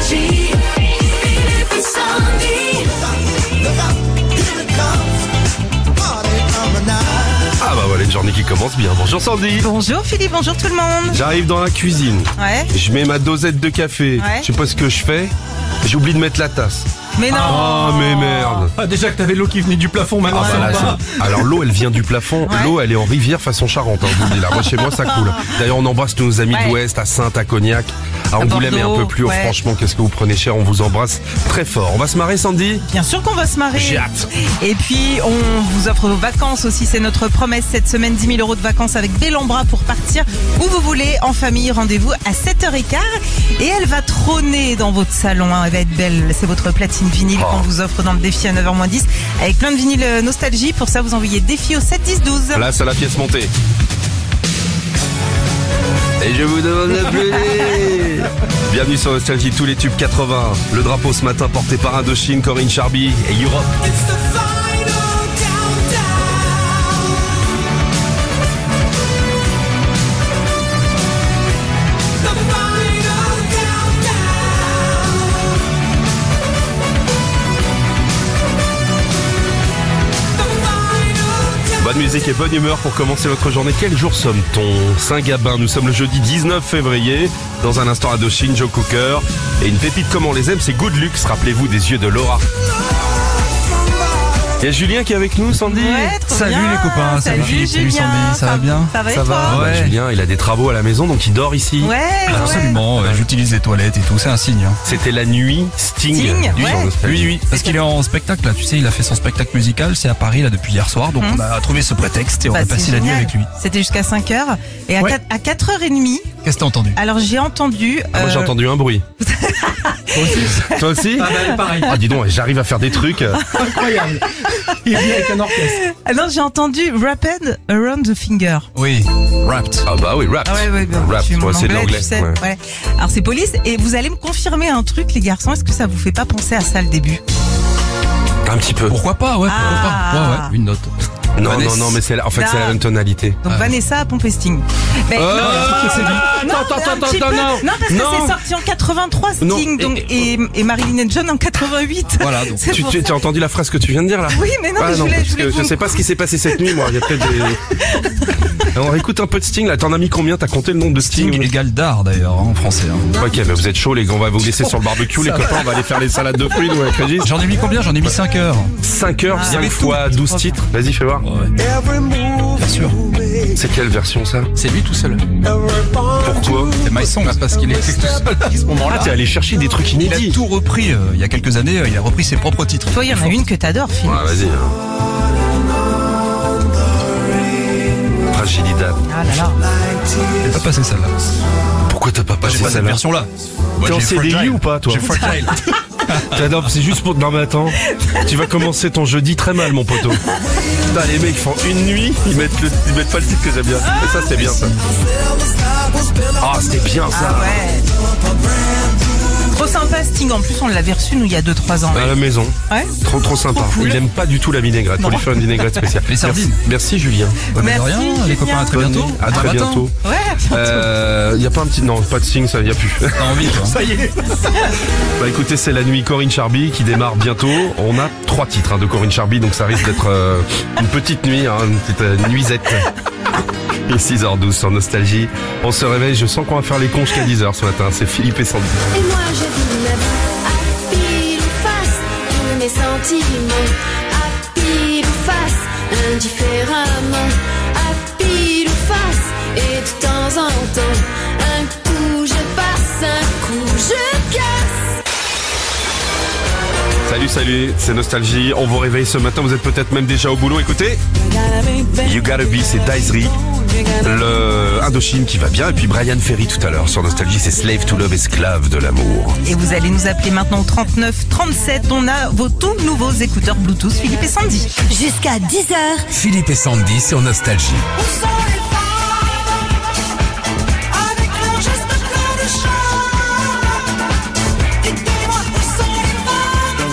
Nostalgie. Philippe et Sandy. Ah bah voilà une journée qui commence bien. Bonjour Sandy. Bonjour Philippe, bonjour tout le monde. J'arrive dans la cuisine. Ouais. Je mets ma dosette de café. Ouais. Je sais pas ce que je fais. J'ai oublié de mettre la tasse. Mais non. Oh mais merde. Ah, déjà que t'avais l'eau qui venait du plafond, maintenant Ah, ça bah, va là, pas. alors l'eau elle vient du plafond, Ouais. l'eau elle est en rivière façon Charente, hein, je vous le dis là. Moi chez moi ça coule. D'ailleurs on embrasse tous nos amis Ouais. de l'Ouest, à Sainte, à Cognac, à Angoulême et un Bordeaux, peu plus haut. ouais. Franchement qu'est-ce que vous prenez cher, on vous embrasse très fort. On va se marrer Sandy? Bien sûr qu'on va se marrer. J'ai hâte. Et puis on vous offre vos vacances aussi, c'est notre promesse cette semaine, 10 000 € de vacances avec Bellambra pour partir où vous voulez en famille. Rendez-vous à 7h15 et elle va trôner dans votre salon, hein. Elle va être belle, c'est votre platine vinyle qu'on vous offre dans le défi à 9h moins 10 avec plein de vinyles nostalgie. Pour ça vous envoyez défi au 7 10 12. Place à la pièce montée. Et je vous demande d'appeler. Bienvenue sur Nostalgie, tous les tubes 80. Le drapeau ce matin porté par Indochine, Corinne Charby et Europe. Bonne musique et bonne humeur pour commencer votre journée. Quel jour sommes-t-on? Saint-Gabin, nous sommes le jeudi 19 février. Dans un instant, Indochine, Joe Cooker. Et une pépite comme on les aime, c'est Good Lux. Rappelez-vous des yeux de Laura. Il y a Julien qui est avec nous, Sandy. Ouais, trop Salut bien. les copains, ça Salut va Philippe, salut Julien. Sandy, ça va bien? Ça va et Ça toi? va, Bah, ouais. Julien, il a des travaux à la maison, donc il dort ici. Ouais, Absolument, j'utilise les toilettes et tout, c'est un signe. Hein. C'était la nuit Sting. Sting, du ouais. jour Nostalgie. Oui, parce qu'il est en spectacle là, tu sais, il a fait son spectacle musical, c'est à Paris là depuis hier soir, donc on a trouvé ce prétexte et on Bah, a c'est passé la nuit génial. avec lui. C'était jusqu'à 5h. Et à, Ouais. à 4h30, Qu'est-ce que t'as entendu? alors j'ai entendu... Moi j'ai entendu un bruit. Toi aussi? Pareil. Ah dis donc, j'arrive à faire des trucs. Incroyable. Il vient avec un orchestre. Ah non, j'ai entendu Wrapped Around the Finger. Oui, Wrapped. Ah bah oui, rap. Ouais, Rap, je suis ouais, c'est de l'anglais. tu sais. Ouais. Ouais. Alors c'est Police et vous allez me confirmer un truc les garçons, est-ce que ça vous fait pas penser à ça le début? Un petit peu. Pourquoi pas, ouais, pourquoi Ah. pas. Ouais, une note. Non, Vanessa. non, mais c'est en fait Là. c'est la même tonalité. Donc Vanessa a pompé Sting. Mais Oh, non, non, mais un petit peu. Non, parce que Non. c'est sorti en 83 Non, Sting donc, et Marilyn et John en 88. Voilà, donc C'est pour Tu ça. as entendu la phrase que tu viens de dire là? Oui, mais non, Ah mais je non, voulais parce que vous je sais pas ce qui s'est passé cette nuit, moi. Il y a peut-être des. Alors, écoute un peu de Sting là. T'en as mis combien? T'as compté le nombre de Sting? Sting égale d'art d'ailleurs en français. Hein. Ok, mais vous êtes chaud les gars. On va vous laisser sur le barbecue les copains. On va aller faire les salades de fruits nous avec Régis. J'en ai mis combien? J'en ai mis 5 heures. 5 heures, Il y avait 5 tout. fois 12 titres. Vas-y, fais voir. Bien sûr. C'est quelle version ça? C'est lui tout seul. Pourquoi? C'est My Song, parce qu'il était tout seul à ce moment-là. Ah, t'es allé chercher des trucs Il inédits. a tout repris il y a quelques années, il a repris ses propres titres. Toi, il y en a une que t'adores, Philippe. Ouais, vas-y. Fragilidad. Ah là là. J'ai pas passé celle-là. Pourquoi t'as pas J'ai passé pas cette celle-là? version-là. T'es en CDI ou pas, toi? J'ai Fragile. T'adores, c'est juste pour... Non mais attends, tu vas commencer ton jeudi très mal mon poteau. Putain, les mecs font une nuit, ils mettent pas le titre que j'aime bien. Et ça c'était bien ça. Ah c'était bien ça. Ah ouais. Trop sympa Sting, en plus on l'avait reçu nous il y a 2-3 ans. À la maison. Ouais. Trop sympa. Trop cool. Il aime pas du tout la vinaigrette. Faut Non. lui faire une vinaigrette spéciale. Les sardines. Merci Julien. Ouais, mais de Merci, rien, les Julien. copains, à très Bonne bientôt. nuit. À très matin. bientôt. Ouais, bientôt. Y a pas un petit... Non, pas de Sting, ça y a plus. T'as envie, toi. Ça y est. Bah écoutez, c'est la nuit Corinne Charby qui démarre bientôt. On a 3 titres de Corinne Charby, donc ça risque d'être une petite nuit, hein, une petite nuisette. Et 6h12 sur Nostalgie. On se réveille, je sens qu'on va faire les cons jusqu'à 10h ce matin. C'est Philippe et Sandy. Et moi je vis ma vie à pile ou face, tous mes sentiments à pile ou face, indifféremment à pile ou face, et de temps en temps, un coup je passe, un coup je casse. Salut, c'est Nostalgie. On vous réveille ce matin, vous êtes peut-être même déjà au boulot. Écoutez, You Gotta Be, c'est Daisery. Le Indochine qui va bien. Et puis Brian Ferry tout à l'heure sur Nostalgie, c'est Slave to Love, esclave de l'amour. Et vous allez nous appeler maintenant au 39 37. On a vos tout nouveaux écouteurs Bluetooth Philippe et Sandy. Jusqu'à 10h, Philippe et Sandy sur Nostalgie. Avec leur geste plein de charme, dites-moi où sont les femmes,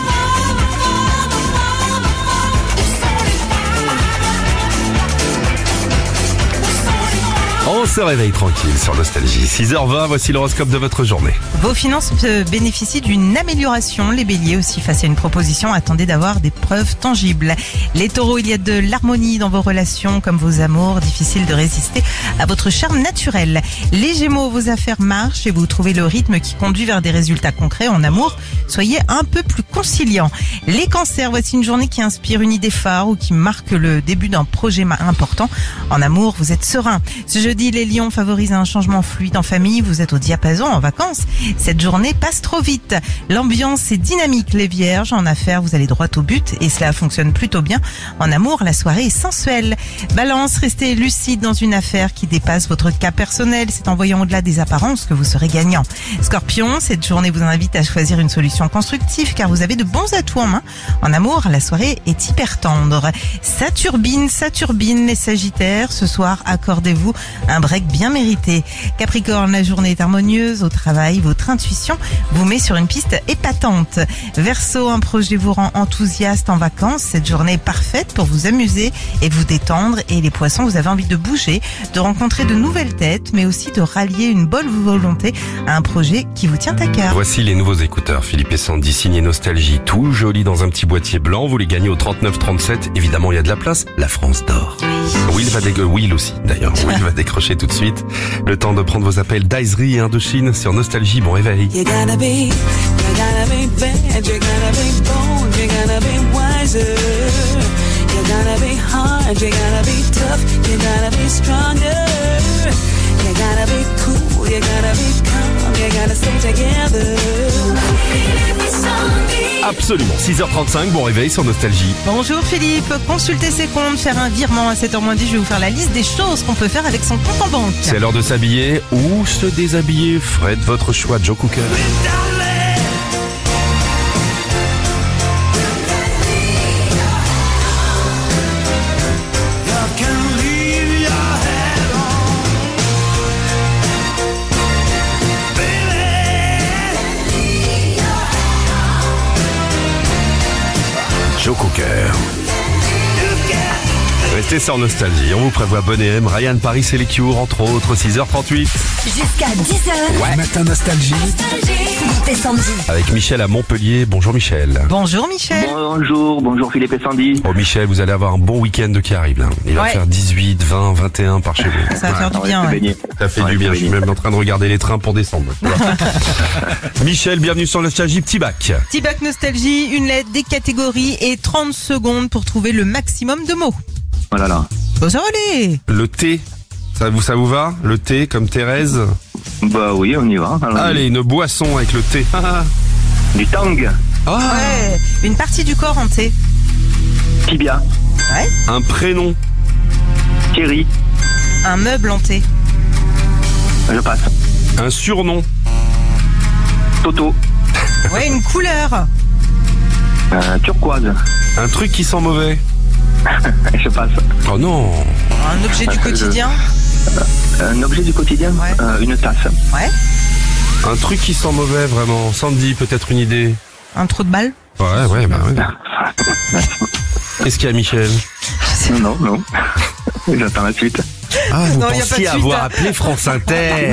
où sont les femmes, où sont les femmes. On se réveille tranquille sur Nostalgie. 6h20, voici l'horoscope de votre journée. Vos finances bénéficient d'une amélioration. Les béliers aussi, face à une proposition, attendez d'avoir des preuves tangibles. Les taureaux, il y a de l'harmonie dans vos relations comme vos amours. Difficile de résister à votre charme naturel. Les gémeaux, vos affaires marchent et vous trouvez le rythme qui conduit vers des résultats concrets en amour. Soyez un peu plus conciliants. Les cancers, voici une journée qui inspire une idée phare ou qui marque le début d'un projet important. En amour, vous êtes serein. Ce jeudi, les lions favorisent un changement fluide en famille. Vous êtes au diapason en vacances. Cette journée passe trop vite. L'ambiance est dynamique, les vierges. En affaires, vous allez droit au but et cela fonctionne plutôt bien. En amour, la soirée est sensuelle. Balance, restez lucide dans une affaire qui dépasse votre cas personnel. C'est en voyant au-delà des apparences que vous serez gagnant. Scorpion, cette journée vous invite à choisir une solution constructive car vous avez de bons atouts en main. En amour, la soirée est hyper tendre. Ça turbine, les sagittaires. Ce soir, accordez-vous un break bien mérité. Capricorne, la journée est harmonieuse. Au travail, votre intuition vous met sur une piste épatante. Verseau, un projet vous rend enthousiaste en vacances. Cette journée est parfaite pour vous amuser et vous détendre. Et les poissons, vous avez envie de bouger, de rencontrer de nouvelles têtes, mais aussi de rallier une bonne volonté à un projet qui vous tient à cœur. Voici les nouveaux écouteurs Philippe et Sandy, signé Nostalgie, tout joli dans un petit boîtier blanc. Vous les gagnez au 3937. Évidemment, il y a de la place. La France d'or. Will aussi, d'ailleurs. Will va décrocher tout de suite. Le temps de prendre vos appels d'Aiserie et Indochine sur Nostalgie. Bon réveil. You gotta be bad, you gotta be bold, you gotta be wiser. You gotta be hard, you gotta be tough, you gotta be stronger. You gotta be cool, you gotta be calm, you gotta stay together. Absolument. 6h35, bon réveil sur Nostalgie. Bonjour Philippe, consultez ses comptes, faire un virement à 7h moins 10, je vais vous faire la liste des choses qu'on peut faire avec son compte en banque. C'est l'heure de s'habiller ou se déshabiller. Faites votre choix, Joe Cooker. Joe Cooker. Restez sur Nostalgie. On vous prévoit Bonne et M, Ryan Paris et les Cure, entre autres, 6h38. Jusqu'à 10h. Ouais. Matin Nostalgie. Philippe et Sandy. Avec Michel à Montpellier. Bonjour Michel. Bonjour Michel. Bonjour Philippe et Sandy. Oh Michel, vous allez avoir un bon week-end qui arrive là. Il va Ouais. faire 18, 20, 21 par chez vous. Ça va faire du bien. Ouais. Ça fait du bien. Je suis même en train de regarder les trains pour descendre. Michel, bienvenue sur Nostalgie. Petit bac. Petit bac nostalgie, une lettre, des catégories et 30 secondes pour trouver le maximum de mots. Voilà là. Bon, ça va aller. Le thé. Ça vous va? Le thé comme Thérèse? Bah oui, on y va. Alors, Allez, une boisson avec le thé. du tang, Ouais. Une partie du corps en thé. tibia, Ouais. Un prénom. Thierry, Un meuble en thé. je passe. Un surnom. Toto, Ouais, une couleur. turquoise, Un truc qui sent mauvais. je passe. Oh non. Un objet du quotidien. Un objet du quotidien, Ouais. une tasse. Ouais. Un truc qui sent mauvais, vraiment. Sandy, peut-être une idée. Un trou de balle. Ouais, bah ouais. Qu'est-ce qu'il y a, Michel? Non. J'attends la suite. Ah, vous Non, y a pas de pensiez suite, avoir hein. appelé France Inter.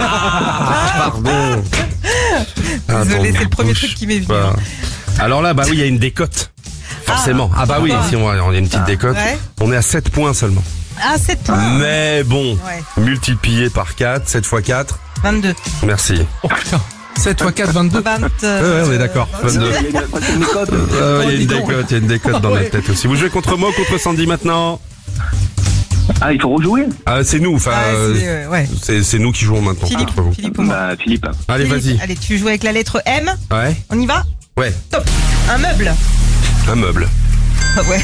Pardon. Désolé, Attends, c'est le premier bouge truc qui m'est venu. pas. Alors là, bah oui, il y a une décote. Forcément. Ah bah oui, si on a une petite décote. Ouais. On est à 7 points seulement. Ah, 7 points. Mais bon, Ouais. multiplié par 4, 7 x 4. 22. Merci. Oh putain. 7 x 4, 22. 20. Ouais, on est d'accord. 22. Il y a une décote. Il y a une décote dans la tête aussi. Vous jouez contre moi ou contre Sandy maintenant? Ah, il faut rejouer. Ah, c'est nous, enfin, Ouais. c'est nous qui jouons maintenant Philippe, contre vous. Philippe ou moi. Bah, Philippe. Allez, Philippe, vas-y. Allez, tu joues avec la lettre M. Ouais, On y va? ouais, Top. Un meuble. un meuble. Ouais.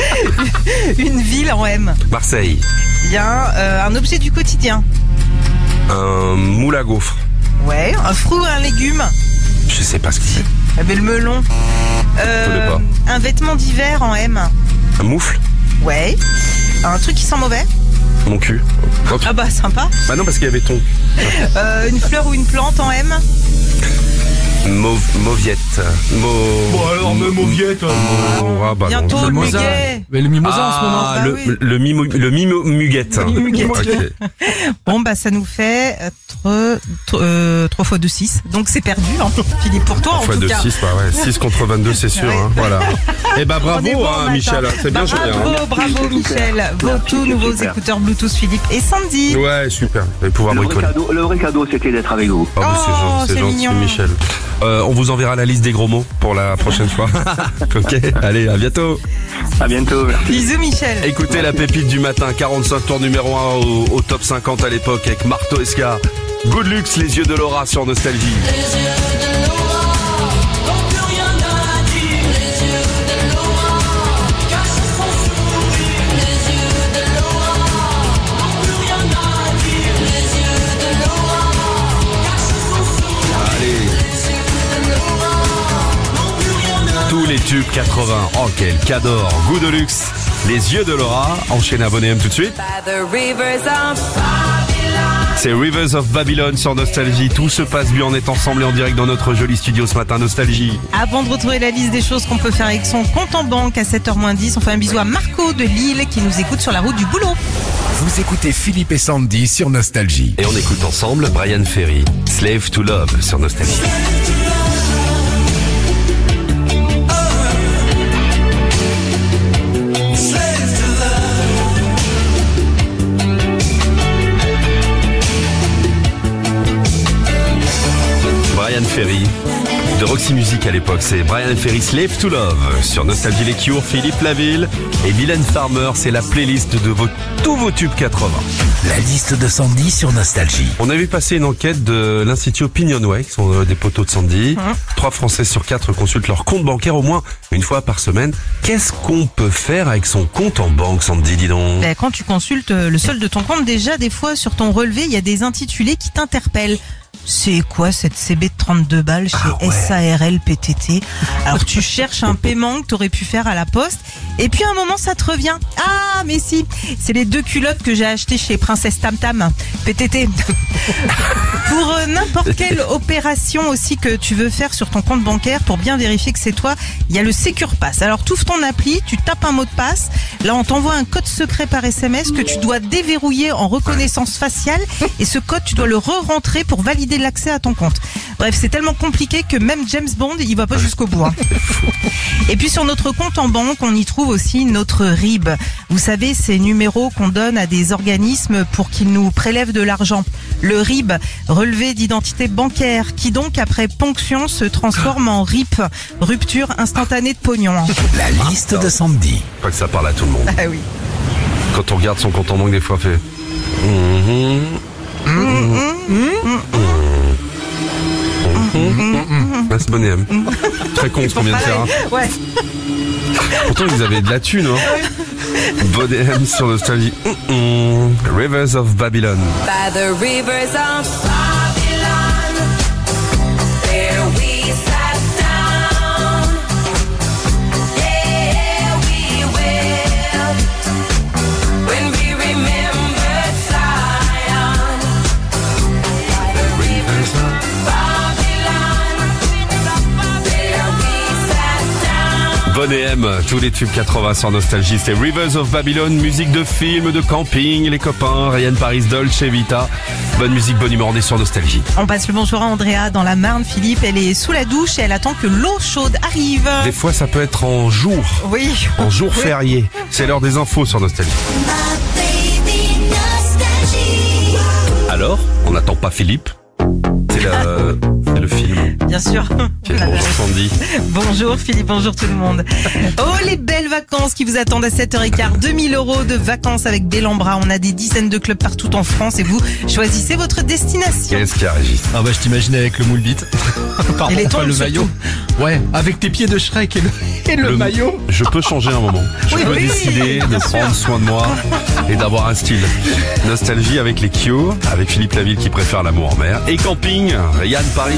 Une ville en M. Marseille, Bien. Un objet du quotidien. un moule à gaufres. Ouais. Un fruit ou un légume. Je sais pas ce que c'est. Eh ben, le melon. connais pas. Un vêtement d'hiver en M. Un moufle? Ouais. Un truc qui sent mauvais. Mon cul. Hop. Ah bah sympa. Bah non, parce qu'il y avait ton. Une fleur ou une plante en M. Mauviette. Bon alors, même Mauviette. Bientôt le muguet. Mais le mimosa en ce moment. Bah oui. Le mimo-muguette. Ok. Bon, bah ça nous fait 3 fois 2, 6. Donc c'est perdu, hein, Philippe, pour toi en 3 tout fois 2, cas. 6, ouais. 6 contre 22, c'est sûr. Ouais. Hein, voilà. Et bah On est bravo, bon hein, matin. Michel. C'est bien joué. Hein. Bravo Michel. Vos tout nouveaux Super. écouteurs Bluetooth Philippe et Sandy. Ouais, super. Vous allez pouvoir bricoler. Le vrai cadeau, c'était d'être avec vous. Oh, bah, c'est c'est gentil, mignon. Michel. On vous enverra la liste des gros mots pour la prochaine fois. Ok, allez, à bientôt. À bientôt, merci. Bisous Michel. Écoutez la pépite du matin, 45 tours numéro 1 au top 50 à l'époque avec Marteau Esca. Good Luxe, les yeux de Laura sur Nostalgie. Tous les tubes 80. Oh, quel cador. Goût de luxe. Les yeux de Laura. Enchaînez à Bonnet M tout de suite. C'est Rivers of Babylon sur Nostalgie. Tout se passe bien. On est ensemble et en direct dans notre joli studio ce matin. Nostalgie. Avant de retrouver la liste des choses qu'on peut faire avec son compte en banque à 7h-10, on fait un bisou à Marco de Lille qui nous écoute sur la route du boulot. Vous écoutez Philippe et Sandy sur Nostalgie. Et on écoute ensemble Brian Ferry. Slave to Love sur Nostalgie. Brian Ferry de Roxy Music à l'époque, c'est Brian Ferry Slave to Love sur Nostalgie Les Cures, Philippe Laville et Mylène Farmer, c'est la playlist de tous vos tubes 80. La liste de Sandy sur Nostalgie. On a vu passer une enquête de l'Institut Opinionway, qui sont des poteaux de Sandy. 3 Français sur 4 consultent leur compte bancaire au moins une fois par semaine. Qu'est-ce qu'on peut faire avec son compte en banque, Sandy, dis donc? Ben, quand tu consultes le solde de ton compte, déjà des fois sur ton relevé, il y a des intitulés qui t'interpellent. C'est quoi cette CB de 32 balles chez SARL PTT? Alors tu cherches un paiement que tu aurais pu faire à la poste et puis à un moment ça te revient. Ah mais si, c'est les 2 culottes que j'ai achetées chez Princesse Tam Tam PTT. Pour n'importe quelle opération aussi que tu veux faire sur ton compte bancaire pour bien vérifier que c'est toi, il y a le Secure Pass. Alors tu ouvres ton appli, tu tapes un mot de passe, là on t'envoie un code secret par SMS que tu dois déverrouiller en reconnaissance faciale et ce code tu dois le re-rentrer pour valider l'accès à ton compte. Bref, c'est tellement compliqué que même James Bond, il va pas jusqu'au bout. Hein. Et puis sur notre compte en banque, on y trouve aussi notre RIB. Vous savez, ces numéros qu'on donne à des organismes pour qu'ils nous prélèvent de l'argent. Le RIB, relevé d'identité bancaire, qui donc après ponction se transforme en RIP, rupture instantanée de pognon. Hein. La liste de Sandy. Pas que ça parle à tout le monde. Ah oui. Quand on regarde son compte en banque, des fois, on fait... C'est Bonnet M. Très con ce qu'on vient de faire. Hein. Ouais. Pourtant, vous avez de la thune, hein. Bonnet M sur Nostalgie. Rivers of Babylon. By the rivers of Babylon, there we sat down. Yeah, we will. When we remembered Zion. By the rivers of Babylon, there we sat down. Bonnet M, tous les tubes 80 sur Nostalgie, c'est Rivers of Babylon, musique de film, de camping, les copains, Ryan Paris, Dolce Vita. Bonne musique, bonne humeur, on est sur Nostalgie. On passe le bonjour à Andrea dans la Marne. Philippe, elle est sous la douche et elle attend que l'eau chaude arrive. Des fois, ça peut être en jour, Oui. en jour férié. C'est l'heure des infos sur Nostalgie. Alors, on n'attend pas Philippe. C'est le film. Bien sûr. Bonjour Sandy. Bonjour Philippe, bonjour tout le monde. Oh, les belles vacances qui vous attendent à 7h15. 2000 € de vacances avec Bellambra. On a des dizaines de clubs partout en France et vous choisissez votre destination. Qu'est-ce qu'il y a, Régis? Ah bah je t'imagine avec le moule bite. Pardon, Et les pas tongs, le surtout. maillot. Ouais, avec tes pieds de Shrek et le maillot. Je peux changer un moment. Je peux décider de prendre soin de moi et d'avoir un style. Nostalgie avec les Kyo, avec Philippe Laville qui préfère l'amour en mer. Et camping, Ryan Paris.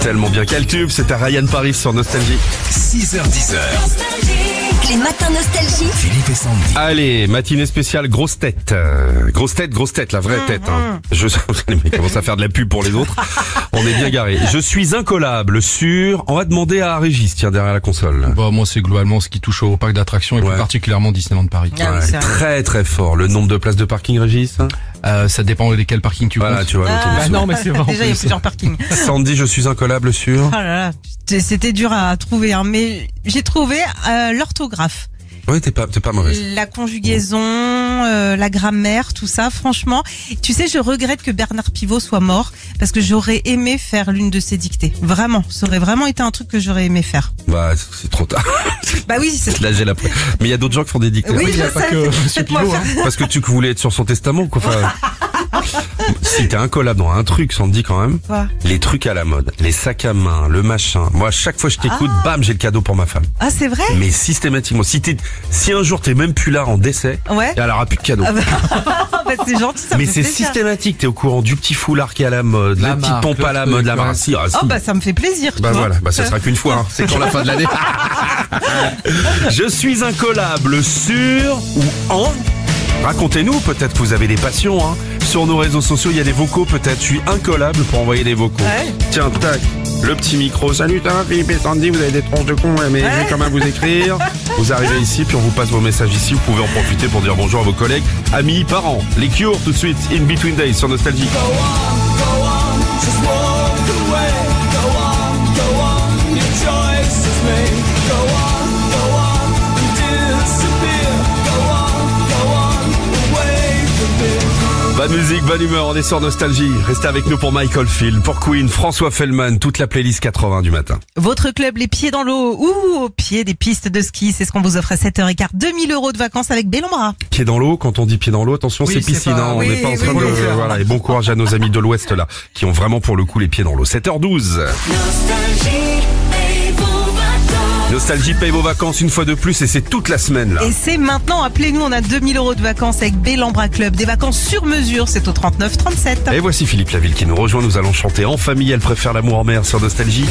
Tellement bien. Quel tube, c'était Ryan Paris sur Nostalgie. 6h10. Les matins nostalgie. Philippe et Sandy. Allez, matinée spéciale grosse tête. Grosse tête, la vraie tête. Hein. Les mecs commencent à faire de la pub pour les autres. On est bien garé. Je suis incollable sur... On va demander à Régis, tiens, derrière la console. Bah, moi, c'est globalement ce qui touche au parc d'attractions et Ouais. plus particulièrement Disneyland Paris. Ah oui, c'est vrai. Très très fort. Le nombre de places de parking, Régis. Ça dépend desquels parkings tu Voilà, comptes. tu vois. Ah, l'autre, Bah non, mais c'est vrai. en Déjà, il y a plus. plusieurs parkings. Sandy, je suis incollable sur... Oh là là, c'était dur à trouver, hein, mais j'ai trouvé l'orthographe. Oui, t'es pas mauvaise. La conjugaison, la grammaire, tout ça, franchement. Tu sais, je regrette que Bernard Pivot soit mort parce que j'aurais aimé faire l'une de ses dictées. Vraiment, ça aurait vraiment été un truc que j'aurais aimé faire. Bah, c'est trop tard. Bah oui, c'est... Là, j'ai la... Mais il y a d'autres gens qui font des dictées. Oui, il y a je pas sais. que Monsieur Faites-moi Pivot, faire- hein. Parce que tu voulais être sur son testament, quoi. Enfin, si t'es incollable dans un truc, Sandy, quand même. Quoi Les trucs à la mode, les sacs à main, le machin. Moi, à chaque fois que je t'écoute, bam, j'ai le cadeau pour ma femme. Ah, c'est vrai? Mais systématiquement, si un jour t'es même plus là en décès, Ouais. elle aura plus de cadeau. Ah bah, c'est gentil, ça Mais me c'est fait plaisir. systématique, t'es au courant du petit foulard qui est à la mode, La la petite marque, pompe le à la truc, mode, la ouais. marque. Si, ah, si. Oh bah ça me fait plaisir. Bah tu vois. voilà, bah ça sera qu'une fois, hein. C'est quand la fin de l'année. Je suis incollable sur ou en. Racontez-nous, peut-être que vous avez des passions, hein. Sur nos réseaux sociaux, il y a des vocaux, peut-être. Je suis incollable pour envoyer des vocaux. Ouais. Tiens, tac, le petit micro. Salut, ça va, Philippe et Sandy, vous avez des tronches de cons, mais je vais quand même vous écrire. Vous arrivez ici, puis on vous passe vos messages ici. Vous pouvez en profiter pour dire bonjour à vos collègues, amis, parents. Les Cure, tout de suite, In Between Days sur Nostalgie. Bonne musique, bonne humeur, on est sur Nostalgie. Restez avec nous pour Michael Field, pour Queen, François Fellman, toute la playlist 80 du matin. Votre club, les pieds dans l'eau ou au pied des pistes de ski, c'est ce qu'on vous offre à 7h15. 2000 € de vacances avec Bellombra. Pied dans l'eau, quand on dit pied dans l'eau, attention, Oui, c'est c'est piscine, pas- hein, on oui, n'est pas en oui, train de... volontaire. Voilà, et bon courage à nos amis de l'Ouest là, qui ont vraiment pour le coup les pieds dans l'eau. 7h12. Nostalgie paye vos vacances une fois de plus et c'est toute la semaine là. Et c'est maintenant, appelez-nous, on a 2000 € de vacances avec Bellombra Club. Des vacances sur mesure, c'est au 39 37. Et voici Philippe Laville qui nous rejoint, nous allons chanter en famille, elle préfère l'amour en mer sur Nostalgie.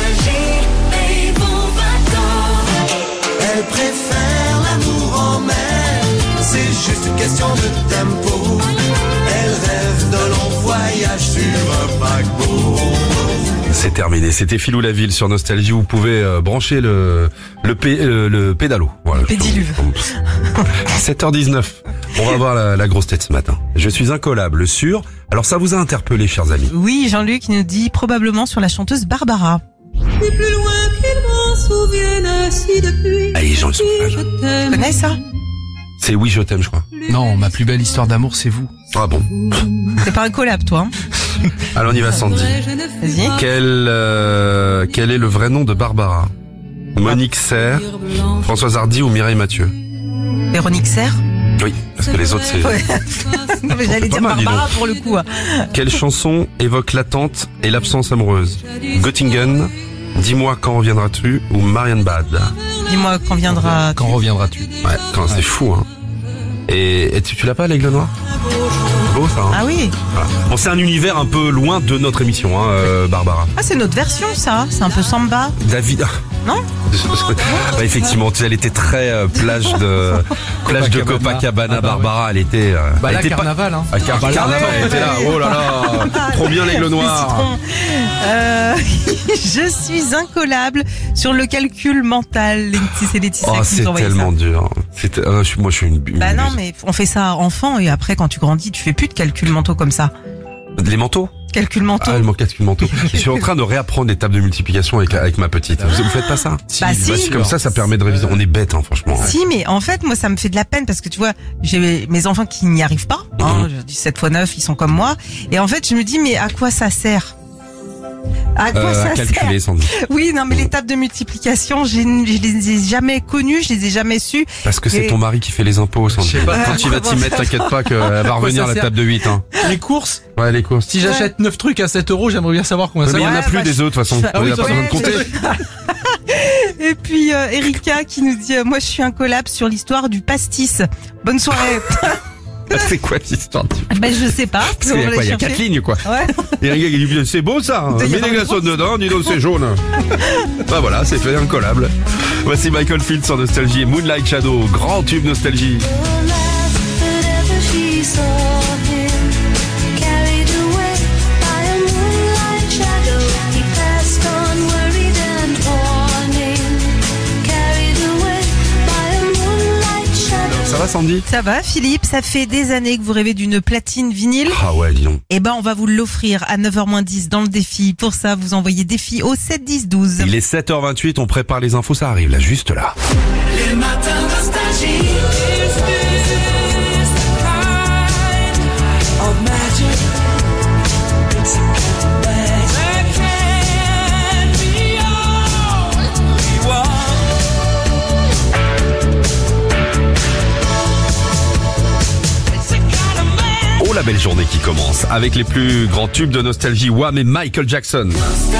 Elle préfère l'amour en mer, c'est juste une question de tempo. Elle rêve de longs voyages sur un paquebot. C'est terminé, c'était Philou Laville sur Nostalgie, vous pouvez brancher le pédalo. Voilà. Pédiluve. 7h19, on va voir la grosse tête ce matin. Je suis incollable sur... Alors ça vous a interpellé, chers amis. Oui, Jean-Luc nous dit probablement sur la chanteuse Barbara. Et plus loin qu'il m'en souvienne ainsi depuis. Allez, Jean, ils sont Je là. Tu t'aime. connais ça? C'est Oui, je t'aime, je crois. Non, ma plus belle histoire d'amour, c'est vous. Ah bon. C'est pas un collab, toi. Hein. Alors on y va, Sandy. Vas-y. Quel est le vrai nom de Barbara? Monique Serre, Françoise Hardy ou Mireille Mathieu? Véronique Serre. Oui, parce que les autres c'est... Ouais. Non, mais j'allais pas dire mal, dis Barbara donc. pour le coup. Hein. Quelle chanson évoque l'attente et l'absence amoureuse? Göttingen, Dis-moi quand reviendras-tu ou Marianne Bad? Dis-moi quand viendra. Quand reviendras-tu? Ouais, quand c'est fou, hein. Et tu l'as pas, l'Aigle Noir? Beau ça, hein. Ah oui. Voilà. Bon, c'est un univers un peu loin de notre émission, hein, Barbara. Ah, c'est notre version, ça. C'est un peu samba. David... Non? Bah, effectivement, elle était très plage de Copacabana. Barbara, elle était... Bah elle là, était pas- carnaval, hein. Ah, carnaval, elle était là. Oh là là, trop bien l'Aigle Les Noir. citrons. Je suis incollable sur le calcul mental. C'est Laetitia Oh, qui c'est nous envoie tellement ça. dur. Moi, je suis une... Bah non, mais on fait ça enfant et après, quand tu grandis, tu fais plus de calculs mentaux comme ça. Les manteaux? Calcul mentaux. Ah, elle manque calcul mentaux. Je suis en train de réapprendre les tables de multiplication avec ma petite. Vous faites pas ça? Bah si. C'est comme ça permet de réviser. On est bête, hein, franchement. Si, mais en fait, moi, ça me fait de la peine parce que tu vois, j'ai mes enfants qui n'y arrivent pas. Hein, je dis 7 x 9, ils sont comme moi. Et en fait, je me dis, mais à quoi ça sert? À quoi À ça calculer, sert? Sandy. Oui, non, mais les tables de multiplication, je les ai jamais connues, je les ai jamais sues. Parce que c'est Et- ton mari qui fait les impôts, Sandy. Je sais pas. Quand tu vas t'y mettre, t'inquiète pas qu'elle va revenir ça la sert table de 8, hein. Les courses, Ouais, les courses. si j'achète 9 trucs à 7 €, j'aimerais bien savoir combien Mais ça il y en coûte. a plus bah, des autres, de toute façon. Ah On oui, n'a pas ouais, besoin de compter. Et puis Erika qui nous dit moi je suis incollable sur l'histoire du pastis. Bonne soirée. C'est quoi cette histoire? Ben je sais pas. Parce qu'il y a quoi? Il y a 4 lignes, quoi. Ouais. Il y a un gars qui dit, c'est beau ça, hein. Il y Mets a des pas glaçons de dedans, dis donc c'est jaune. Bah voilà, c'est fait, incollable. Voici Michael Fields sur Nostalgie et Moonlight Shadow, grand tube Nostalgie. Ça va Sandy? Ça va Philippe, ça fait des années que vous rêvez d'une platine vinyle. Ah ouais, dis donc. Eh ben on va vous l'offrir à 9h-10 dans le défi. Pour ça, vous envoyez défi au 7 10 12. Il est 7h28, on prépare les infos, ça arrive là, juste là. Les matins nostalgie. Of magic. Oh la belle journée qui commence avec les plus grands tubes de Nostalgie, Wham et Michael Jackson.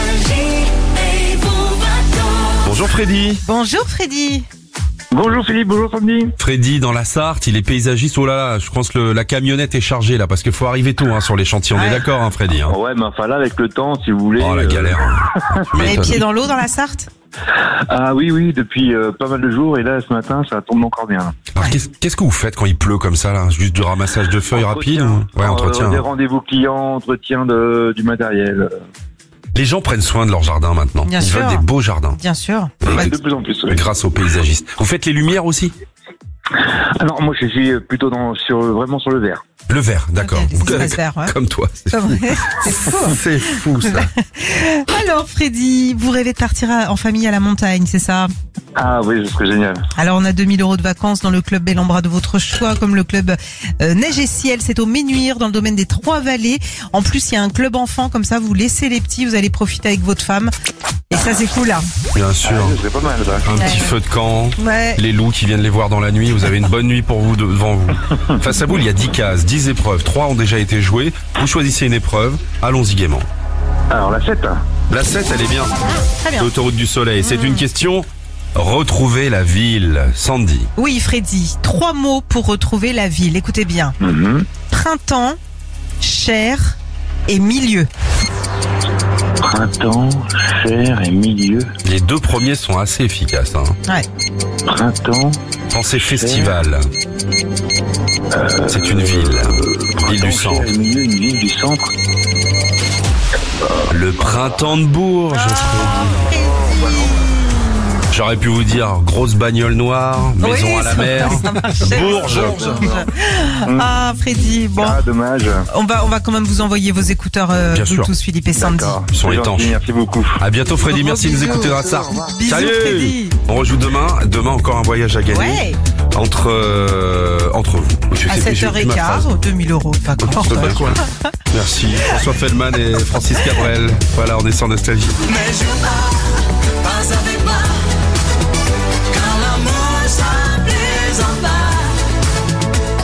Bonjour Freddy. Bonjour Freddy. Bonjour Philippe, bonjour Sandy. Freddy dans la Sarthe, il est paysagiste. Oh là là, je pense que la camionnette est chargée là parce qu'il faut arriver tôt sur les chantiers. On est d'accord hein Freddy hein. Ouais, mais enfin là, avec le temps, si vous voulez. Oh la galère. Les pieds dans l'eau dans la Sarthe. Ah oui, depuis pas mal de jours, et là, ce matin, ça tombe encore bien. Alors, qu'est-ce que vous faites quand il pleut comme ça là? Juste du ramassage de feuilles rapide ou... Ouais, entretien. Des rendez-vous clients, entretien du matériel. Les gens prennent soin de leur jardin maintenant. Bien Ils sûr. veulent des beaux jardins. Bien sûr. De plus en plus, oui. Grâce aux paysagistes. Vous faites les lumières aussi? Alors, moi, je suis plutôt vraiment sur le vert. Le vert, d'accord. Ok, des espaces verts, ouais. Comme toi. C'est Comme- fou. C'est fou. C'est fou ça. Alors Freddy, vous rêvez de partir en famille à la montagne, c'est ça? Ah oui, ce serait génial. Alors on a 2000 € de vacances dans le club Bellambra de votre choix, comme le club Neige et Ciel, c'est au Ménuire dans le domaine des Trois-Vallées. En plus il y a un club enfant, comme ça vous laissez les petits, vous allez profiter avec votre femme. Et ça c'est cool là. Bien sûr. Ah, ce serait pas mal, ça. Un petit Ouais. feu de camp. Ouais. Les loups qui viennent les voir dans la nuit. Vous avez une bonne nuit pour vous devant vous. Face à vous, il y a 10 cases, 10 épreuves. 3 ont déjà été jouées. Vous choisissez une épreuve. Allons-y gaiement. Alors, la 7. La 7, elle est bien. Très bien. L'autoroute du soleil. C'est une question. Retrouver la ville. Sandy. Oui Freddy, 3 mots pour retrouver la ville, écoutez bien. Printemps, chair et milieu. Printemps, chair et milieu. Les 2 premiers sont assez efficaces. Hein. Ouais. Printemps. Pensez festival. C'est une ville. Ville du centre. Chair et milieu, une ville du centre. Le printemps de Bourges. J'aurais pu vous dire grosse bagnole noire, maison Oui, à la ça- mer, ça marchait. Bourges. Ah Freddy, bon. Ah, dommage. On va quand même vous envoyer vos écouteurs Bien sûr. Bluetooth Philippe et Sandy. D'accord. Ils sont C'est étanches. gentil, merci beaucoup. À bientôt Freddy, merci de nous bisous. écouter dans la Sarthe. Bisous, Salut. Freddy. On rejoue demain. Demain encore un voyage à gagner Ouais. entre vous. Je À sais- j'ai plus ma phrase. 7h15, 2000 € de vacances. Ça s'appelle quoi? Merci. François Feldman et Francis Cabrel. Voilà, on est sur Nostalgie. Mais je pas avec moi. Car l'amour ça plaisante pas.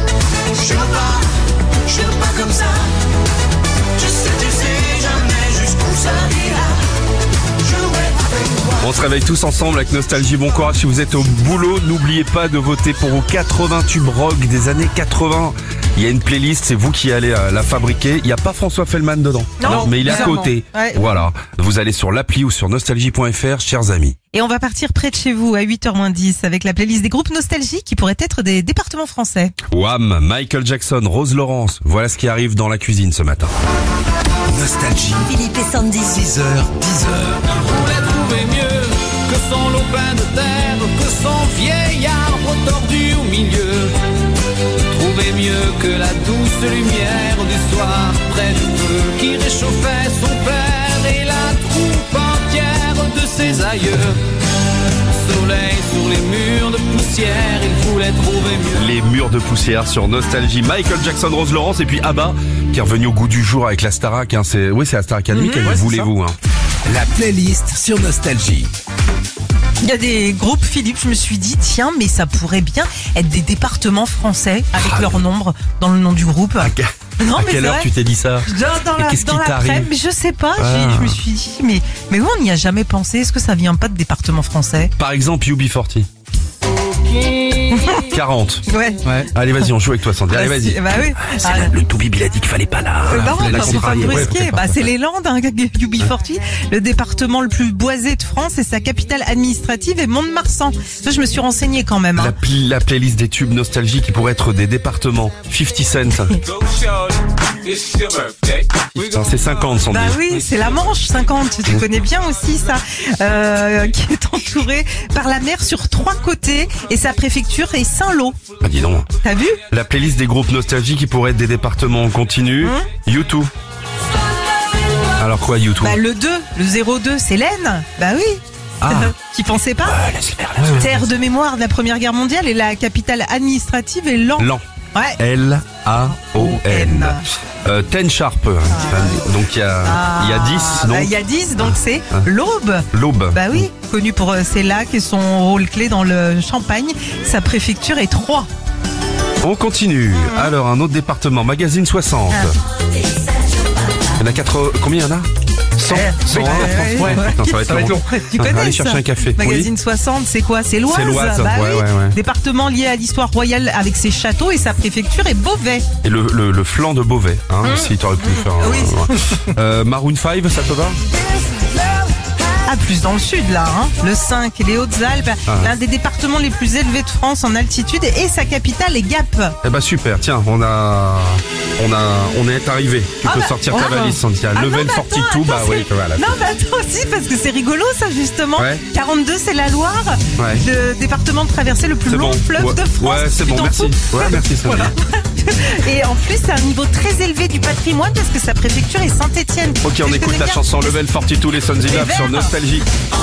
Je veux pas comme ça. Tu sais jamais jusqu'où ça ira. Jouer avec moi. On se réveille tous ensemble avec Nostalgie. Bon courage si vous êtes au boulot. N'oubliez pas de voter pour vos 80 tubes rock des années 80. Il y a une playlist, c'est vous qui allez la fabriquer. Il n'y a pas François Feldman dedans. Non, mais il est à bizarrement. côté. Ouais. Voilà. Vous allez sur l'appli ou sur nostalgie.fr, chers amis. Et on va partir près de chez vous à 8h-10 avec la playlist des groupes Nostalgie qui pourraient être des départements français. Wham, Michael Jackson, Rose Laurence. Voilà ce qui arrive dans la cuisine ce matin. Nostalgie, Philippe et Sandy. 6h, 10h. voulait trouver mieux que son lopin de terre, que son vieil arbre tordu au milieu. Trouver mieux que la douce lumière du soir près du feu qui réchauffait son père et la troupe entière de ses aïeux. Soleil sur les murs de poussière, il voulait trouver mieux. Les murs de poussière sur Nostalgie. Michael Jackson, Rose Laurence et puis ABBA qui est revenu au goût du jour avec la Starac. Hein. C'est la Star Academy. Quelle voulez-vous hein. La playlist sur Nostalgie. Il y a des groupes, Philippe, je me suis dit, tiens, mais ça pourrait bien être des départements français avec leur nombre dans le nom du groupe. Non, À mais quelle c'est heure vrai. tu t'es dit ça? Dans Et qu'est-ce qui t'arrive? l'après, mais je sais pas, Ah. je me suis dit, mais oui, on n'y a jamais pensé. Est-ce que ça vient pas de département français? Par exemple, UB40. Oui, 40. Ouais. Allez, vas-y, on joue avec toi, Sandy. Allez, vas-y. Bah oui. Le Toubib, il a dit qu'il fallait pas là. Non, La faut pas contrarier. brusquer. Ouais, C'est les Landes, hein, UB40, le département le plus boisé de France et sa capitale administrative est Mont-de-Marsan. Ça, je me suis renseignée quand même. Hein. La playlist des tubes nostalgie qui pourrait être des départements. 50 cents. Putain, c'est 50, Sandy. Bah oui, c'est la Manche, 50. Tu connais bien aussi ça. Qui est entourée par la mer sur 3 côtés et sa préfecture est Saint-Lô. Ah, dis donc. T'as vu? La playlist des groupes nostalgie qui pourraient être des départements en continu. U2. Alors quoi, U2? Bah le 2, le 02, c'est l'Aisne. Bah oui. Tu pensais pas? Laisse faire. Terre de mémoire de la Première Guerre mondiale et la capitale administrative est Laon. Lan. Ouais. L-A-O-N. Ten Sharp. Donc il y a 10, non? Il y a 10, donc c'est l'Aube. L'Aube. Bah oui, connu pour ses lacs et son rôle clé dans le Champagne. Sa préfecture est Troyes. On continue. Alors, un autre département. Magazine 60. Il y en a 4... Combien il y en a? 100, 101 en France. Ouais. Non, ça va être long. Tu connais Allez ça. chercher un café. Magazine 60, c'est quoi? C'est l'Oise. C'est l'Oise, bah oui. ouais. Département lié à l'histoire royale avec ses châteaux et sa préfecture est Beauvais. Et le flanc de Beauvais, si t'aurais pu faire. Maroon 5, ça te va? Ah, plus dans le sud là, hein. Le 5, les Hautes-Alpes, l'un des départements les plus élevés de France en altitude et sa capitale est Gap. Eh ben super, tiens, on est arrivé. Tu peux sortir ta valise, Sandy. Level 42, bah oui, voilà. Non, mais attends aussi, parce que c'est rigolo ça justement. Ouais. 42, c'est la Loire, le département de traversée le plus long fleuve de France. Ouais, c'est bon, merci. Ouais, merci, Sandy. Voilà. Et en plus, c'est un niveau très élevé du patrimoine parce que sa préfecture est Saint-Étienne. Ok, on écoute la chanson Level 42, les Sons in Love sur Nostalgie.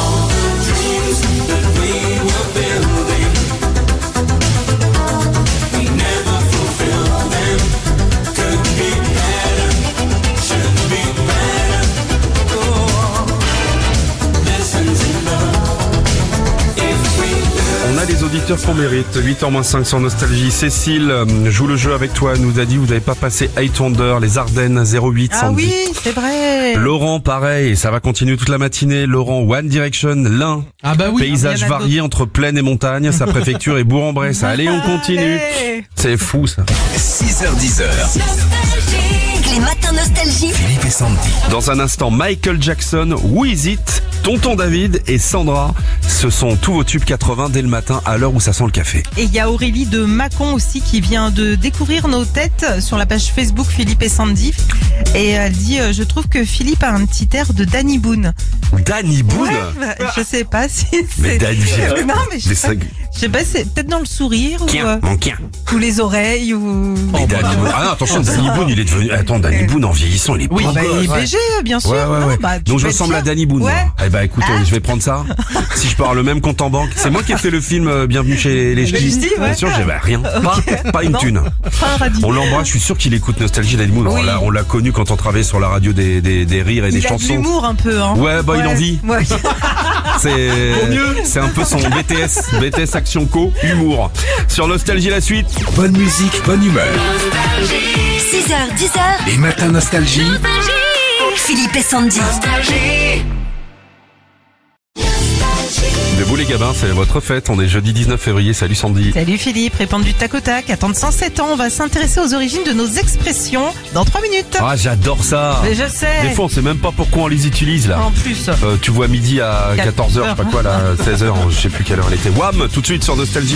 On a les auditeurs qu'on mérite. 8h-5 sur Nostalgie. Cécile joue le jeu avec toi. Elle nous a dit vous n'avez pas passé Eight Wonder, les Ardennes 08. Ah Sandy. oui, c'est vrai. Laurent, pareil, et ça va continuer toute la matinée. Laurent, One Direction, l'un. Ah bah oui. Paysage varié entre plaine et montagne. Sa préfecture est Bourg-en-Bresse. Allez, on continue. Allez. C'est fou, ça. 6h10. Les matins nostalgie. Philippe et Sandy. Dans un instant, Michael Jackson, Who Is It, Tonton David et Sandra. Ce sont tous vos tubes 80 dès le matin à l'heure où ça sent le café. Et il y a Aurélie de Mâcon aussi qui vient de découvrir nos têtes sur la page Facebook Philippe et Sandy. Et elle dit je trouve que Philippe a un petit air de Danny Boone. Danny Boone? Je sais pas si c'est... Mais Danny... non, mais je sais pas, c'est peut-être dans le sourire ou les oreilles ou... Mais Danny Boone... Ah non, attention, Danny Boone, il est devenu... Attends, Danny Boone en vieillissant, il est beau. Il est BG, bien sûr. Ouais. Donc je ressemble à Danny Boone. Ouais. Eh ben écoute, je vais prendre ça. Si je peux avoir le même compte en banque. C'est moi qui ai fait le film Bienvenue chez les Ch'tis. Bien sûr, j'avais rien. Pas une thune. On l'embrasse, je suis sûr qu'il écoute Nostalgie, Danny Boone. Oui. On l'a connu quand on travaillait sur la radio des rires et des chansons. Il a de l'humour un peu, hein. Ouais, bah il en vit. Ouais. C'est un peu son BTS Action Co, humour. Sur Nostalgie, la suite. Bonne musique, bonne humeur. 6h, 10h. Les matins Nostalgie. Philippe et Sandy. De vous les gabins, c'est votre fête. On est jeudi 19 février. Salut Sandy. Salut Philippe, répondre du tac au tac. Attendre 107 ans, on va s'intéresser aux origines de nos expressions dans 3 minutes. Ah, j'adore ça. Mais je sais. Des fois, on sait même pas pourquoi on les utilise là. En plus. Tu vois midi à 14h, je sais pas quoi là, 16h, je sais plus quelle heure elle était. Wham, tout de suite sur Nostalgie.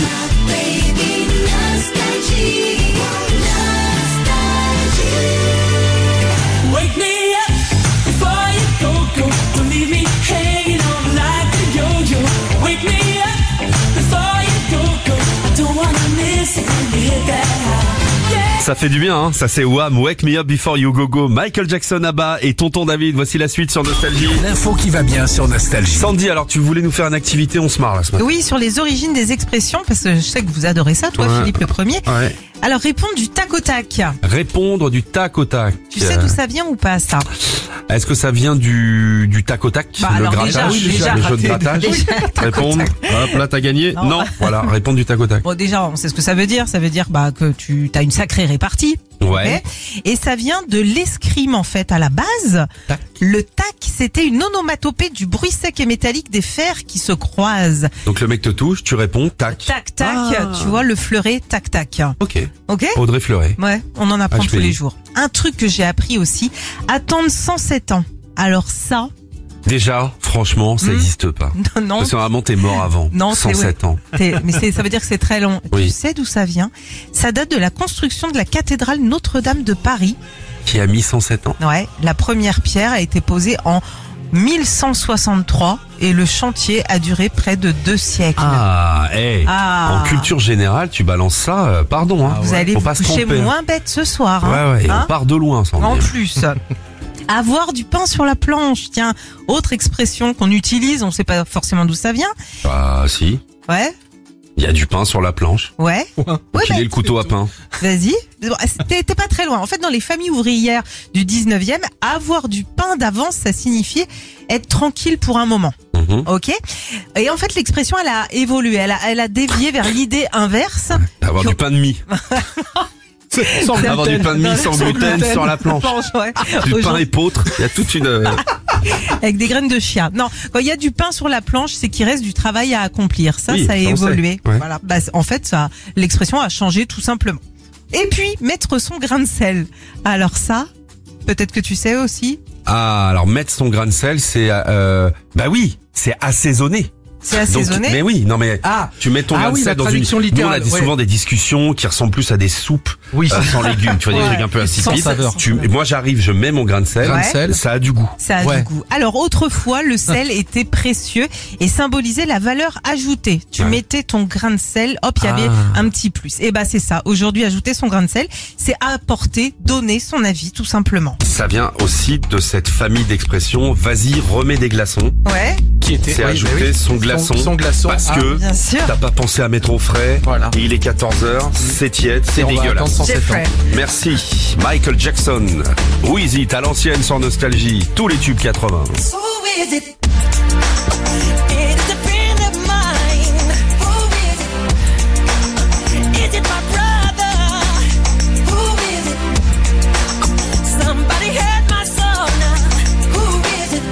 Wake me up before you go. Don't leave me hanging on like a yo-yo. Wake me up before you go. I don't wanna miss it when you hit that high. Yeah. Ça fait du bien, hein. Ça c'est Wham, Wake Me Up Before You Go Go, Michael Jackson Abba et Tonton David. Voici la suite sur Nostalgie. L'info qui va bien sur Nostalgie. Sandy, alors tu voulais nous faire une activité, on se marre là ce matin. Oui, sur les origines des expressions, parce que je sais que vous adorez ça, toi Philippe le premier. Ouais. Alors répondre du tac au tac. Répondre du tac au tac. Tu sais d'où ça vient ou pas ça? Est-ce que ça vient du tac au tac? Bah, le alors grattage, déjà, le jeu de grattage? Répondre. Hop, là t'as gagné. Non, voilà, répondre du tac au tac. Bon déjà, on sait ce que ça veut dire. Ça veut dire que tu as une sacrée répartie. Ouais. ok. Et ça vient de l'escrime en fait à la base. Tac. Le tac, c'était une onomatopée du bruit sec et métallique des fers qui se croisent. Donc le mec te touche, tu réponds, tac. Tac tac, tu vois le fleuret tac tac. Ok. Ok. Audrey Fleuret. Ouais, on en apprend je tous me les dis. jours. Un truc que j'ai appris aussi, attendre 107 ans. Alors ça, Déjà, franchement, ça n'existe pas. non, Parce que vraiment, t'es mort avant. Non, c'est 107 ans. ça veut dire que c'est très long. Oui. Tu sais d'où ça vient? Ça date de la construction de la cathédrale Notre-Dame de Paris. Qui a mis 107 ans. Ouais, la première pierre a été posée en 1163 et le chantier a duré près de 2 siècles. Ah, Ah. En culture générale, tu balances ça, pardon, hein. Vous allez Faut vous pas se coucher tromper. moins bête ce soir. Ouais, Hein, ouais, et Hein on part de loin, sans En dire. plus, avoir du pain sur la planche. Tiens, autre expression qu'on utilise, on sait pas forcément d'où ça vient. Ah, si. Ouais, Il y a du pain sur la planche. ouais. Ouais, Il est le couteau à pain. Vas-y. Bon, T'es pas très loin. En fait, dans les familles ouvrières du 19e, avoir du pain d'avance, ça signifiait être tranquille pour un moment. Mhm. Ok. Et en fait, l'expression, elle a évolué. Elle a dévié vers l'idée inverse. Avoir du pain de mie. Sans Avoir du gluten. pain de mie sans gluten sur la planche. Ouais. Du pain Aujourd'hui, épeautre. Il y a toute une... avec des graines de chia. Non, quand il y a du pain sur la planche, c'est qu'il reste du travail à accomplir. Ça, Oui, ça a ça, on évolué. sait. Ouais. Voilà. Bah, en fait, ça, l'expression a changé tout simplement. Et puis, mettre son grain de sel. Alors ça, peut-être que tu sais aussi. Ah, alors mettre son grain de sel, c'est... bah oui, c'est assaisonner. C'est assaisonné. Donc, mais oui, non mais Ah. tu mets ton Ah grain de oui, sel la dans une... traduction Nous, on a littérale, ouais. souvent des discussions qui ressemblent plus à des soupes Oui. sans légumes, tu vois, des Ouais. trucs un peu Sans insipides. saveur. Moi j'arrive, je mets mon grain de sel, Grain de sel. ça a du goût. Ça a Ouais. du goût. Alors autrefois, le sel était précieux et symbolisait la valeur ajoutée. Tu Ouais. mettais ton grain de sel, hop, il y avait un petit plus. Et bah c'est ça. Aujourd'hui, ajouter son grain de sel, c'est apporter, donner son avis, tout simplement. Ça vient aussi de cette famille d'expressions, vas-y, remets des glaçons. Ouais, Qui était C'est oui, ajouter bah oui. son glaçon. Son glaçon. Parce Ah, que bien sûr. t'as pas pensé à mettre au frais. Voilà. Et il est 14h, c'est tiède, c'est Et on va attendre dégueulasse. 107 ans. Jeffrey. Merci. Michael Jackson. Wheezy, à l'ancienne sur Nostalgie. Tous les tubes 80. Who is it? It's a friend of mine. Who is it? Is it my brother? Who is it? Somebody heard my song now. Who is it?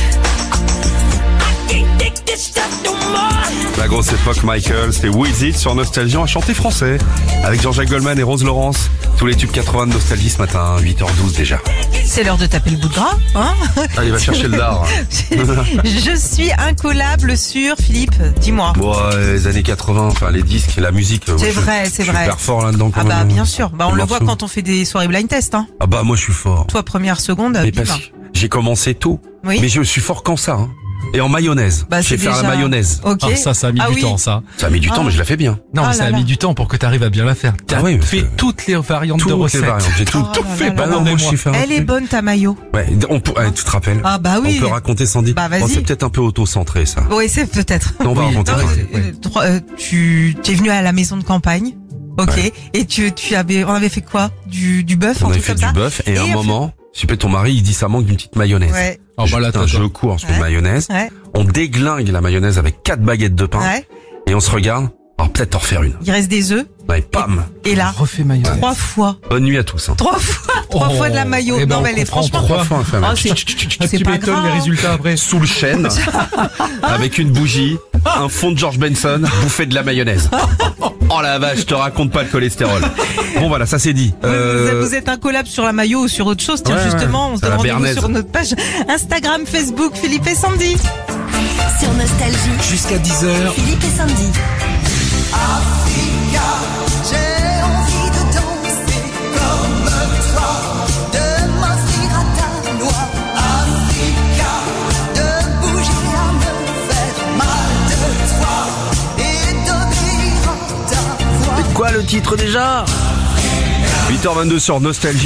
I can't take this stuff no more. La grosse époque Michael, c'était Wheezy sur Nostalgie. On a chanté français avec Jean-Jacques Goldman et Rose Laurence. Tous les tubes 80 de Nostalgie ce matin, 8h12 déjà. C'est l'heure de taper le bout de gras, hein. Allez, va chercher le dard. Je suis incollable sur Philippe. Dis-moi. Bon, les années 80, enfin les disques, la musique. C'est vrai, c'est Je vrai. suis hyper fort là-dedans quand Ah bah même. bien sûr. Bah on Le le voit morceau. quand on fait des soirées blind test, hein. Ah bah moi je suis fort. Toi première seconde. Mais bim. parce que j'ai commencé tôt. Oui. Mais je suis fort qu'en ça. Hein. Et en mayonnaise. Bah, je sais c'est faire déjà- la mayonnaise. Ok. Ah, ça a mis Ah du oui. temps, ça. Ça a mis du temps, Ah. mais je la fais bien. Non, Oh mais ça là a là. mis du temps pour que tu arrives à bien la faire. T'as Ah oui, fait parce que- toutes les variantes de Toutes les recettes. variantes, j'ai tout, Oh tout là fait. là là non, là. moi, je sais faire un Elle est truc. bonne ta maillot. Ouais, tu te rappelles Ah bah oui. On peut raconter Sandy. Bah, vas-y. Bon, c'est peut-être un peu auto-centré ça. Oui, c'est peut-être. Non, on va raconter. Tu es venu à la maison de campagne. Ok. Ouais. Et on avait fait quoi? Du bœuf, un On avait truc fait comme ça? du bœuf et à un Et moment, je sais pas, ton mari il dit ça manque d'une petite mayonnaise. Ouais. Oh, bah là, Putain, t'as- je cours, je fais Ouais. mayonnaise. Ouais. On déglingue la mayonnaise avec 4 baguettes de pain Ouais. et on se regarde. Alors peut-être t'en refaire une. Il reste des œufs. Ouais, pam. Et là, Refais mayonnaise. 3 fois. Bonne nuit à tous. Hein. 3 fois de la maillot. Eh ben, Non, on mais elle est comprend franchement. Trois fois, on fait un Oh, match. c'est Tu pas m'étonnes grave. les résultats après. Sous le chêne, avec une bougie, un fond de George Benson, bouffé de la mayonnaise. Oh la vache, je te raconte pas le cholestérol. Bon voilà, ça c'est dit. Vous êtes un collab sur la maillot ou sur autre chose. Tiens, Ouais, justement, on se à la donne rendez-vous béarnaise. sur notre page Instagram, Facebook, Philippe et Sandy. Sur Nostalgie, Jusqu'à 10h, Philippe et Sandy. Africa, j'ai envie de danser comme toi, de m'inscrire à ta loi. Africa, de bouger à me faire mal de toi et d'obéir à ta voix. C'est quoi le titre déjà 8h22 sur Nostalgie.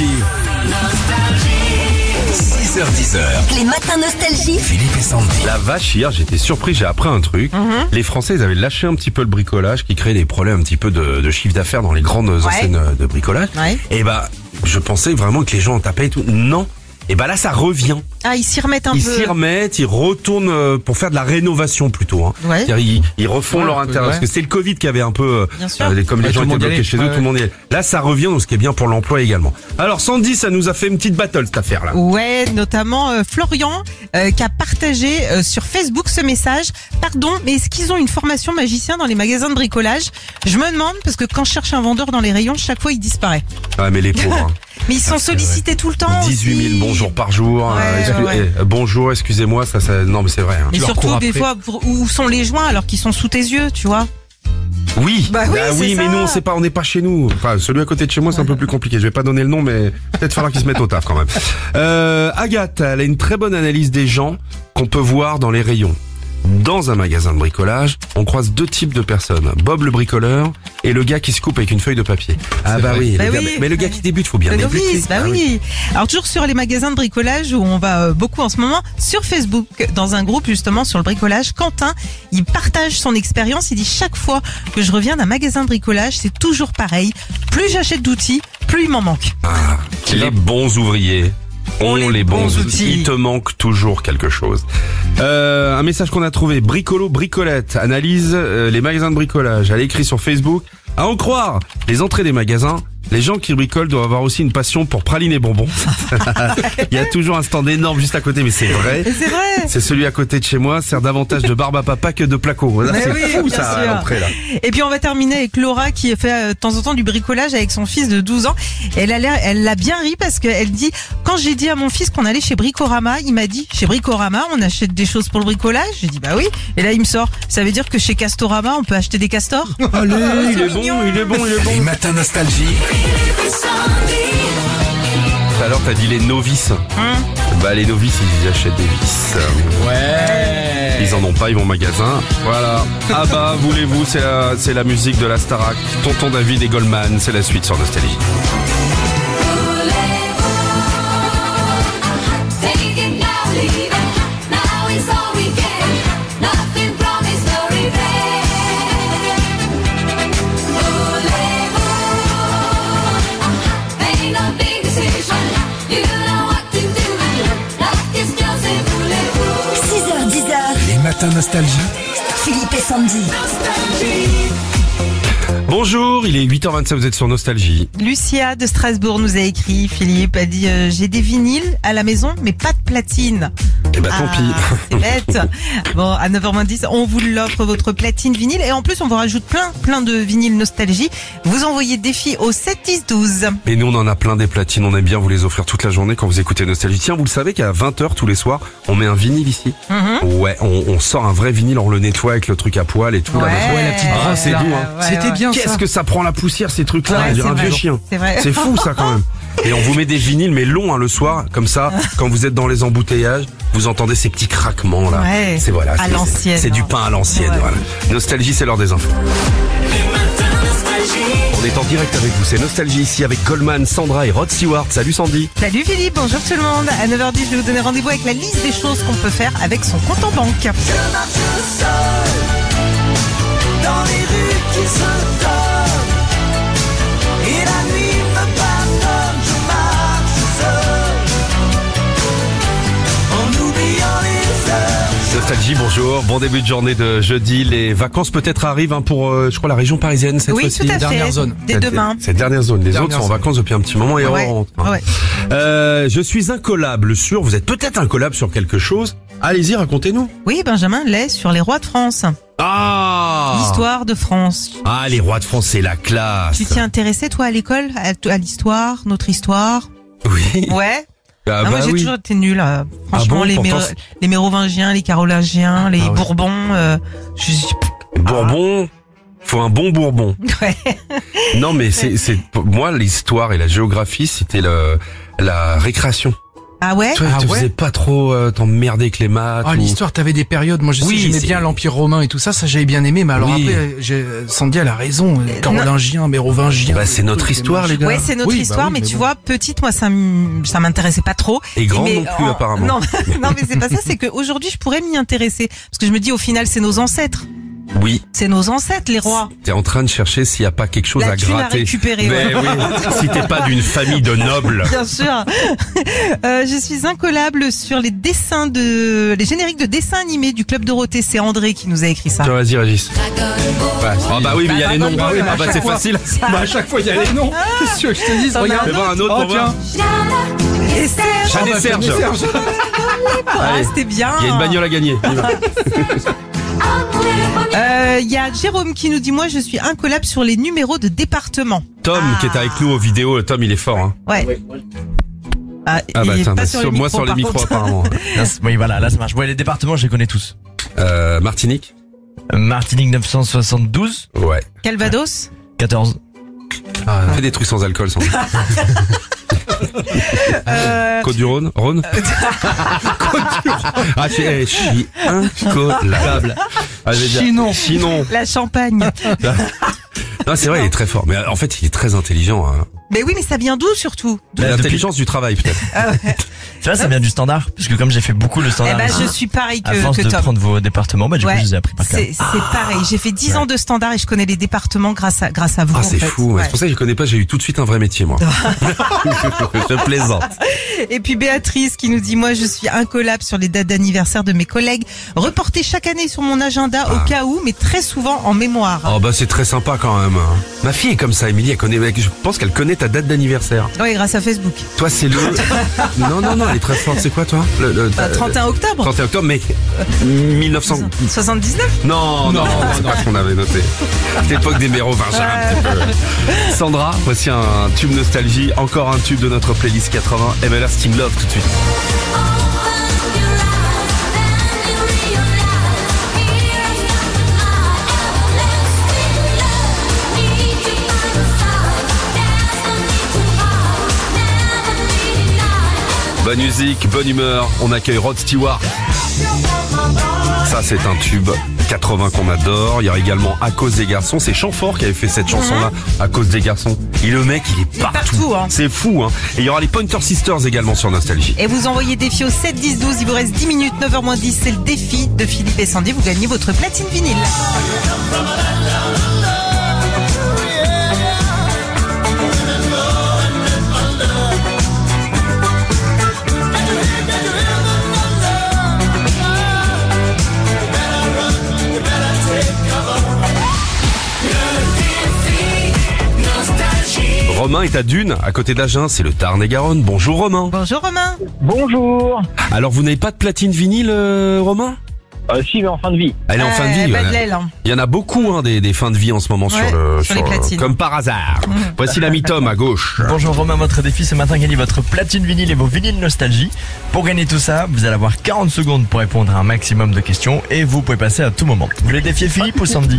6h, 10h, Les matins Nostalgie. Philippe et Sandy. La vache, hier j'étais surpris, j'ai appris un truc. Les Français ils avaient lâché un petit peu le bricolage qui créait des problèmes un petit peu de chiffre d'affaires dans les grandes enseignes de bricolage. Ouais. Et bah je pensais vraiment que les gens en tapaient et tout. Non. Et bah là ça revient. Ah, ils s'y remettent un Ils peu. s'y remettent, ils retournent pour faire de la rénovation plutôt. Hein. Ouais. C'est-à-dire, ils refont leur intérieur. ouais. Parce que c'est le Covid qui avait un peu, Bien sûr. comme les Ouais, gens tout le étaient monde y bloqués allait. chez eux, Ouais, tout le monde y allait. Là, ça revient, donc ce qui est bien pour l'emploi également. Alors, Sandy, ça nous a fait une petite battle cette affaire-là. Ouais, notamment Florian qui a partagé sur Facebook ce message. Pardon, mais est-ce qu'ils ont une formation magicien dans les magasins de bricolage? Je me demande parce que quand je cherche un vendeur dans les rayons, chaque fois il disparaît. Ah, mais les pauvres. Hein. Mais ils sont sollicités tout le temps. 18 000 aussi. bonjours par jour. Ouais, ouais. Bonjour, excusez-moi, ça, non, mais c'est vrai. Hein. Mais Tu leur surtout cours des après. fois, où sont les joints alors qu'ils sont sous tes yeux, tu vois? Oui, Bah oui, c'est mais ça. nous on sait pas, on n'est pas chez nous. Enfin, celui à côté de chez moi c'est un peu plus compliqué. Je vais pas donner le nom, mais peut-être falloir qu'ils se mettent au taf quand même. Agathe, elle a une très bonne analyse des gens qu'on peut voir dans les rayons. Dans un magasin de bricolage, on croise deux types de personnes. Bob le bricoleur et le gars qui se coupe avec une feuille de papier. Ah bah vrai. oui, Bah le gars, oui. mais le gars qui débute, faut bien Le débuter. novice, bah Ah oui. Alors toujours sur les magasins de bricolage où on va beaucoup en ce moment, sur Facebook, dans un groupe justement sur le bricolage, Quentin, il partage son expérience, il dit chaque fois que je reviens d'un magasin de bricolage, c'est toujours pareil. Plus j'achète d'outils, plus il m'en manque. Les bons ouvriers ont les bons outils. Il outils. te manque toujours quelque chose. Un message qu'on a trouvé. Bricolo Bricolette analyse les magasins de bricolage. Elle écrit sur Facebook. À en croire, les entrées des magasins, les gens qui bricolent doivent avoir aussi une passion pour pralines et bonbons. Il y a toujours un stand énorme juste à côté, mais c'est vrai. Et c'est vrai. C'est celui à côté de chez moi, sert davantage de barbe à papa que de placo. Là, Mais c'est oui, fou bien ça à sûr. l'entrée là. Et puis on va terminer avec Laura qui fait de temps en temps du bricolage avec son fils de 12 ans. Elle l'a bien ri parce qu'elle dit, quand j'ai dit à mon fils qu'on allait chez Bricorama, il m'a dit, chez Bricorama, on achète des choses pour le bricolage? J'ai dit, bah oui. Et là, il me sort, ça veut dire que chez Castorama, on peut acheter des castors? Allez, il est mignon. bon, il est bon, il est bon. Les matins nostalgie. Tout à l'heure, t'as dit les novices. Bah, les novices, ils achètent des vis. Ouais. Ils en ont pas, ils vont au magasin. Voilà. Ah bah, voulez-vous, c'est la musique de la Starac. Tonton David et Goldman, c'est la suite sur Nostalgie. You know what to do. Life is just a voulez-vous. 6h, 10h, Les matins nostalgie. Philippe et Sandy. Bonjour, il est 8h27, vous êtes sur Nostalgie. Lucia de Strasbourg nous a écrit, Philippe a dit, j'ai des vinyles à la maison, mais pas de platine. Eh bah, tant pis. C'est bête. Bon, à 9h10, on vous l'offre, votre platine vinyle. Et en plus, on vous rajoute plein de vinyles nostalgie. Vous envoyez défi au 7 10 12. Et nous, on en a plein des platines, on aime bien vous les offrir toute la journée quand vous écoutez Nostalgie. Tiens, vous le savez qu'à 20h tous les soirs, on met un vinyle ici. Ouais, on sort un vrai vinyle, on le nettoie avec le truc à poil et tout. là. Ouais, la petite brosse, c'est là. doux, hein. C'était bien ça. Qu'est-ce que ça prend la poussière, ces trucs-là? Ouais, On dirait c'est un vieux vrai. chien. C'est vrai. C'est fou, ça, quand même. Et on vous met des vinyles, mais longs, hein, le soir. Comme ça, quand vous êtes dans les embouteillages, vous entendez ces petits craquements, là. Ouais. C'est voilà. À c'est- l'ancienne. C'est du pain à l'ancienne, Ouais. voilà. Nostalgie, c'est l'heure des infos. On est en direct avec vous. C'est Nostalgie ici avec Goldman, Sandra et Rod Stewart. Salut Sandy. Salut Philippe, bonjour tout le monde. À 9h10, je vais vous donner rendez-vous avec la liste des choses qu'on peut faire avec son compte en banque. Je marche seul dans les rues qui se donnent et la nuit me pardonne. Je marche seul en oubliant les heures. Nostalgie, bonjour. Bon début de journée de jeudi. Les vacances peut-être arrivent hein, pour, je crois, la région parisienne cette Oui, fois-ci. tout à fait. dernière zone. Dès demain. Cette dernière zone. Les Dernière autres sont en zone. vacances depuis un petit moment et Ouais. on rentre. hein. Ouais. Je suis incollable sur. Vous êtes peut-être incollable sur quelque chose. Allez-y, racontez-nous. Oui, Benjamin l'est sur les rois de France. Ah L'histoire de France. Ah, les rois de France, c'est la classe. Tu t'y intéressais toi à l'école, à l'histoire, notre histoire? Oui. Ouais. Ah, Ah, moi bah j'ai oui. toujours été nulle. Franchement, bon, les, pourtant, les Mérovingiens, les Carolingiens, les Ah ouais. Bourbons. Je suis... Bourbon. Faut un bon Bourbon. Ouais. Non, mais c'est pour moi l'histoire et la géographie, c'était la récréation. Ah ouais? Toi, Ah tu ouais faisais pas trop t'emmerder avec les maths. Ah, ou- l'histoire, t'avais des périodes. Moi, je sais, Oui, j'aimais c'est- bien l'Empire romain et tout ça. Ça, j'avais bien aimé. Mais alors Oui. après, Sandy, elle a raison. Carolingien, Mérovingien. Bah, c'est notre histoire, les gars. Ouais, c'est notre Oui, bah histoire, oui, mais mais tu bon. vois, petite, moi, ça m'intéressait pas trop. Et grande mais, non plus, apparemment. Non, non, mais c'est pas ça, c'est qu'aujourd'hui, je pourrais m'y intéresser. Parce que je me dis, au final, c'est nos ancêtres. Oui. C'est nos ancêtres, les rois. T'es en train de chercher s'il n'y a pas quelque chose La à thune à gratter. récupérer, Mais oui, si t'es pas d'une famille de nobles. Bien sûr. Je suis incollable sur les génériques de dessins animés du Club Dorothée. C'est André qui nous a écrit ça. Tiens, vas-y, Régis. Ah bah oui, mais il y a les noms. Bah oui, mais Ah à bah chaque c'est fois. facile. Bah à chaque fois il y a les noms. Qu'est-ce que tu veux que je te dise? Regarde. Fais voir un autre Oh pour voir. tiens. Et Serge. Jeanne et Serge. Ah, Allez. c'était bien. Il y a une bagnole à gagner. On y va. Il y a Jérôme qui nous dit, moi je suis incollable sur les numéros de département. Tom, qui est avec nous aux vidéos, Tom, il est fort. Hein. Ouais. Ah bah il est attends, pas sur les moi micros, sur les par micros contre. apparemment. Oui, voilà, là ça marche. Ouais, les départements, je les connais tous. Martinique. Martinique 972, Ouais. Calvados. 14. Fais des trucs sans alcool, sans. Côte-du-Rhône, Rhône. Ah, je suis incollable. Ah, je vais dire, Chinon. La Champagne. Non, c'est vrai, il est très fort. Mais en fait, il est très intelligent. Hein. Mais oui, mais ça vient d'où surtout? De l'intelligence du travail, peut-être. Tu vois, ça vient du standard, parce que comme j'ai fait beaucoup le Eh standard, ben, je suis pareil à force que de Tom. prendre vos départements, bah du coup, Ouais, je les ai appris par cœur. c'est pareil. J'ai fait 10 ans de standard et je connais les départements grâce à vous. Ah, en c'est fait. fou. Ouais. C'est pour ça que je connais pas, j'ai eu tout de suite un vrai métier, moi. Je plaisante. Et puis Béatrice qui nous dit, moi je suis incollable sur les dates d'anniversaire de mes collègues, reportées chaque année sur mon agenda au cas où, mais très souvent en mémoire. Oh, bah, c'est très sympa quand même. Ma fille est comme ça, Émilie, elle connaît, je pense qu'elle connaît ta date d'anniversaire. Oui, grâce à Facebook. Toi, c'est le... Non, elle est très forte. C'est quoi, toi? 31 octobre 31 octobre, mais 1900... 79. Non, c'est pas ce qu'on avait noté. L'époque des mérovingiens, un petit peu. Sandra, voici un tube nostalgie, encore un tube de notre playlist 80, Everlasting Love tout de suite. Bonne musique, bonne humeur, on accueille Rod Stewart. Ça, c'est un tube 80 qu'on adore. Il y a également À cause des garçons. C'est Chamfort qui avait fait cette chanson-là, À cause des garçons. Et le mec, il est partout. Hein. C'est fou, hein. Et il y aura les Pointer Sisters également sur Nostalgie. Et vous envoyez défi au 7 10 12. Il vous reste 10 minutes, 9h-10. C'est le défi de Philippe et Sandy. Vous gagnez votre platine vinyle. Romain est à Dune, à côté d'Agen, c'est le Tarn-et-Garonne. Bonjour Romain. Bonjour Romain. Bonjour. Alors vous n'avez pas de platine vinyle, Romain? Si, mais en fin de vie. Elle est en fin de vie. Pas de ouais. l'aile. Hein. Il y en a beaucoup des fins de vie en ce moment Ouais, sur les platines. comme par hasard. Voici l'ami Tom à gauche. Bonjour Romain, votre défi ce matin, gagnez votre platine vinyle et vos vinyles nostalgie. Pour gagner tout ça, vous allez avoir 40 secondes pour répondre à un maximum de questions et vous pouvez passer à tout moment. Vous voulez défier Philippe ou Sandy?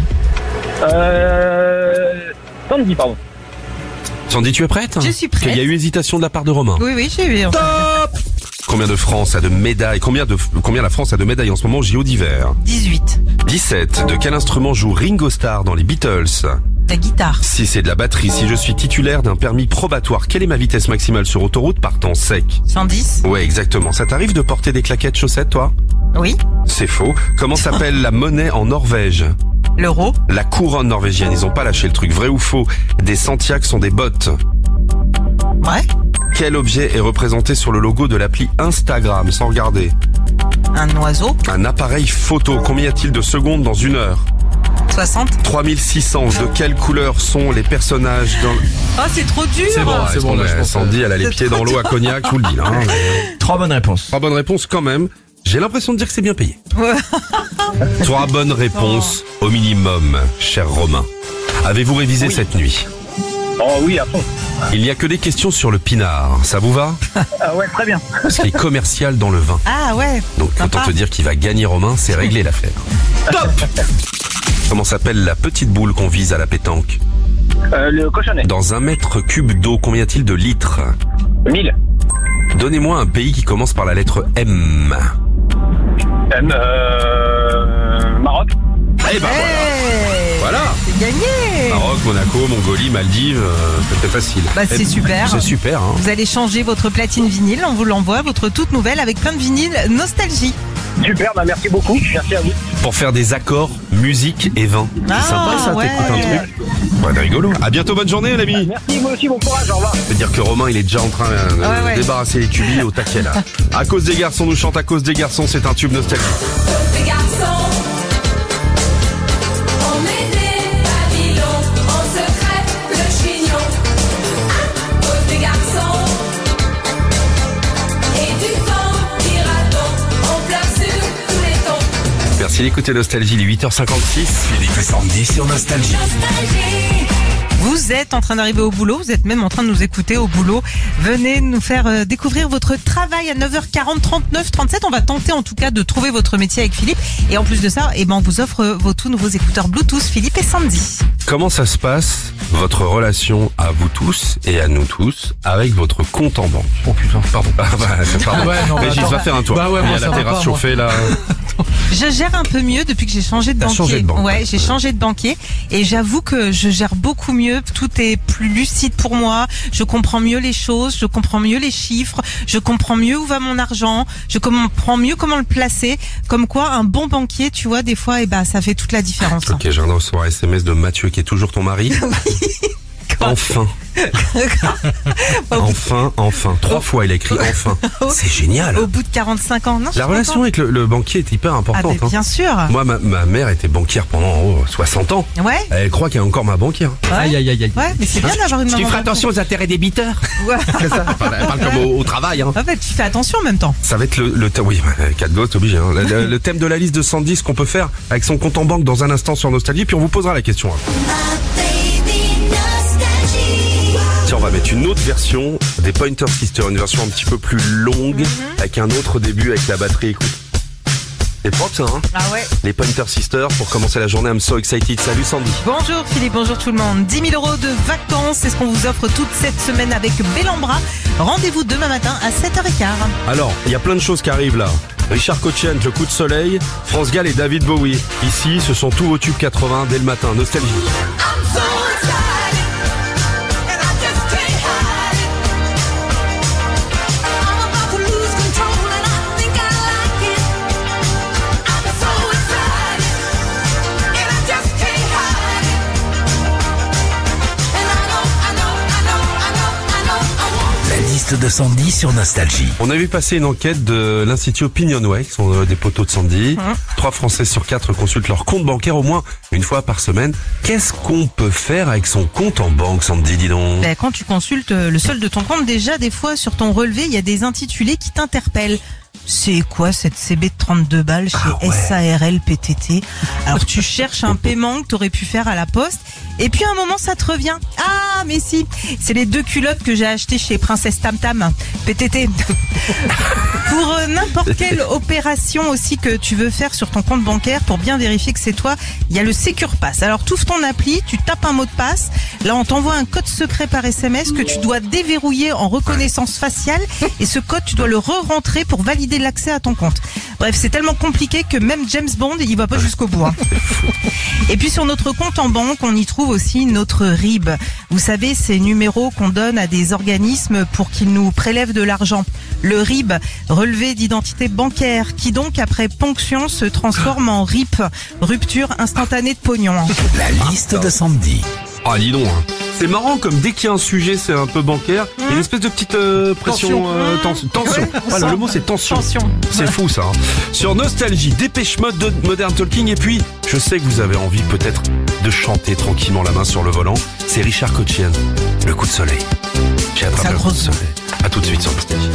Sandy, pardon. Sandy, tu es prête? Je suis prête. Il y a eu hésitation de la part de Romain. Oui, j'ai eu. Top! Combien de France a de médailles? Combien la France a de médailles en ce moment au JO d'hiver? 18. 17. De quel instrument joue Ringo Starr dans les Beatles? La guitare. Si c'est de la batterie, si je suis titulaire d'un permis probatoire, quelle est ma vitesse maximale sur autoroute partant sec? 110. Ouais, exactement. Ça t'arrive de porter des claquettes chaussettes, toi? Oui. C'est faux. Comment s'appelle la monnaie en Norvège? L'euro. La couronne norvégienne. Ils ont pas lâché le truc. Vrai ou faux? Des Santiago sont des bottes. Ouais. Quel objet est représenté sur le logo de l'appli Instagram, sans regarder? Un oiseau. Un appareil photo. Combien y a-t-il de secondes dans une heure? 60. 3600. De quelle couleur sont les personnages dans... Oh, c'est trop dur. C'est bon, c'est bon, là, je pense. Sandy, elle a les C'est pieds trop dans l'eau à Cognac, je vous le dis. Hein. 3 bonnes réponses. 3 bonnes réponses quand même. J'ai l'impression de dire que c'est bien payé. Ouais. 3 bonnes réponses au minimum, cher Romain. Avez-vous révisé cette nuit? Oh oui, à fond. Il n'y a que des questions sur le pinard. Ça vous va? Ah ouais, très bien. Parce qu'il est commercial dans le vin. Ah ouais. Donc autant te dire qu'il va gagner Romain, c'est réglé l'affaire. Top! Comment s'appelle la petite boule qu'on vise à la pétanque? Le cochonnet. Dans 1 mètre cube d'eau, combien y a-t-il de litres? 1000. Donnez-moi un pays qui commence par la lettre M. Maroc. Eh ben Hey, voilà. c'est gagné. Maroc, Monaco, Mongolie, Maldives, c'était facile. Bah, c'est Eh, super. C'est super, hein. Vous allez changer votre platine vinyle. On vous l'envoie, votre toute nouvelle avec plein de vinyles nostalgie. Super, bah merci beaucoup. Merci à vous. Pour faire des accords, musique et vin. Ah, C'est sympa ça, ouais. t'écoutes un truc. Ouais, c'est rigolo. À bientôt, bonne journée l'ami. Merci, vous aussi, bon courage, au revoir. Je veux dire que Romain, il est déjà en train de Ouais. débarrasser les cubis au taquet là. À cause des garçons, nous chante à cause des garçons, c'est un tube nostalgique. Les garçons, on est des Babylons, on se crève le chignon. À cause des garçons et du temps d'Iradon, on pleure sur tous les tons. Merci d'écouter Nostalgie, il est 8h56. Philippe et Sandy sur Nostalgie. Vous êtes en train d'arriver au boulot, vous êtes même en train de nous écouter au boulot. Venez nous faire découvrir votre travail à 9h40, 39, 37. On va tenter en tout cas de trouver votre métier avec Philippe. Et en plus de ça, on vous offre vos tout nouveaux écouteurs Bluetooth Philippe et Sandy. Comment ça se passe, votre relation à vous tous et à nous tous, avec votre compte en banque? Oh putain, pardon. Ah bah, pardon. Ouais, non, bah, Régis, attends. va faire un tour. Bah ouais, il y moi, a ça la va terrasse pas, chauffée là. Je gère un peu mieux depuis que j'ai changé de T'as banquier. changé de banque. Ouais, j'ai changé de banquier et j'avoue que je gère beaucoup mieux. Tout est plus lucide pour moi. Je comprends mieux les choses, je comprends mieux les chiffres, je comprends mieux où va mon argent, je comprends mieux comment le placer. Comme quoi, un bon banquier, tu vois, des fois, ça fait toute la différence. Ok, je viens de recevoir un SMS de Mathieu qui est toujours ton mari. Enfin. Enfin. 3 fois il a écrit enfin. C'est génial. Au bout de 45 ans, non? La relation avec le banquier est hyper importante. Bien sûr. Moi, ma mère était banquière pendant 60 ans. Ouais. Elle croit qu'elle est encore ma banquière. Aïe. Ouais, mais c'est bien d'avoir une maman. aux intérêts débiteurs. Ouais. C'est ça. Elle parle comme au travail. Hein. En fait, tu fais attention en même temps. Ça va être le thème. Oui, 4 gosses, obligé. Hein. Le thème de la liste de 110 qu'on peut faire avec son compte en banque dans un instant sur Nostalgie. Puis on vous posera la question. Tiens, on va mettre une autre version des Pointer Sisters, une version un petit peu plus longue, avec un autre début avec la batterie. Écoute, c'est propre ça, hein? Ah ouais. Les Pointer Sisters pour commencer la journée. I'm so excited. Salut Sandy. Bonjour Philippe, bonjour tout le monde. 10 000 euros de vacances, c'est ce qu'on vous offre toute cette semaine avec Bellambra. Rendez-vous demain matin à 7h15. Alors, il y a plein de choses qui arrivent là. Richard Cochian, Le Coup de Soleil, France Gall et David Bowie. Ici, ce sont tous vos tubes 80 dès le matin. Nostalgie. La liste de Sandy sur Nostalgie. On a vu passer une enquête de l'Institut Opinionway, qui sont des poteaux de Sandy. 3 Français sur 4 consultent leur compte bancaire au moins une fois par semaine. Qu'est-ce qu'on peut faire avec son compte en banque, Sandy, dis donc? Quand tu consultes le solde de ton compte, déjà des fois sur ton relevé, il y a des intitulés qui t'interpellent. C'est quoi cette CB de 32 balles chez SARL PTT? Alors tu cherches un paiement que t'aurais pu faire à la poste et puis à un moment ça te revient. Ah mais si, c'est les 2 culottes que j'ai achetées chez Princesse Tam Tam PTT. Pour n'importe quelle opération aussi que tu veux faire sur ton compte bancaire, pour bien vérifier que c'est toi, il y a le Secure Pass. Alors tu ouvres ton appli, tu tapes un mot de passe, là on t'envoie un code secret par SMS que tu dois déverrouiller en reconnaissance faciale et ce code tu dois le re-rentrer pour valider l'accès à ton compte. Bref, c'est tellement compliqué que même James Bond, il va pas jusqu'au bout. Hein. Et puis sur notre compte en banque, on y trouve aussi notre RIB. Vous savez, ces numéros qu'on donne à des organismes pour qu'ils nous prélèvent de l'argent. Le RIB, relevé d'identité bancaire, qui donc après ponction se transforme en RIP, rupture instantanée de pognon. La liste de Sandy. Ah, dis donc. Hein. C'est marrant comme dès qu'il y a un sujet, c'est un peu bancaire, il y a une espèce de petite pression, tension. Voilà, le mot c'est tension. C'est fou ça. Hein. Sur Nostalgie, Dépêche Mode de Modern Talking et puis je sais que vous avez envie peut-être de chanter tranquillement la main sur le volant. C'est Richard Cochian, Le Coup de Soleil. J'ai attrapé le coup de soleil. À tout de suite sur Nostalgie.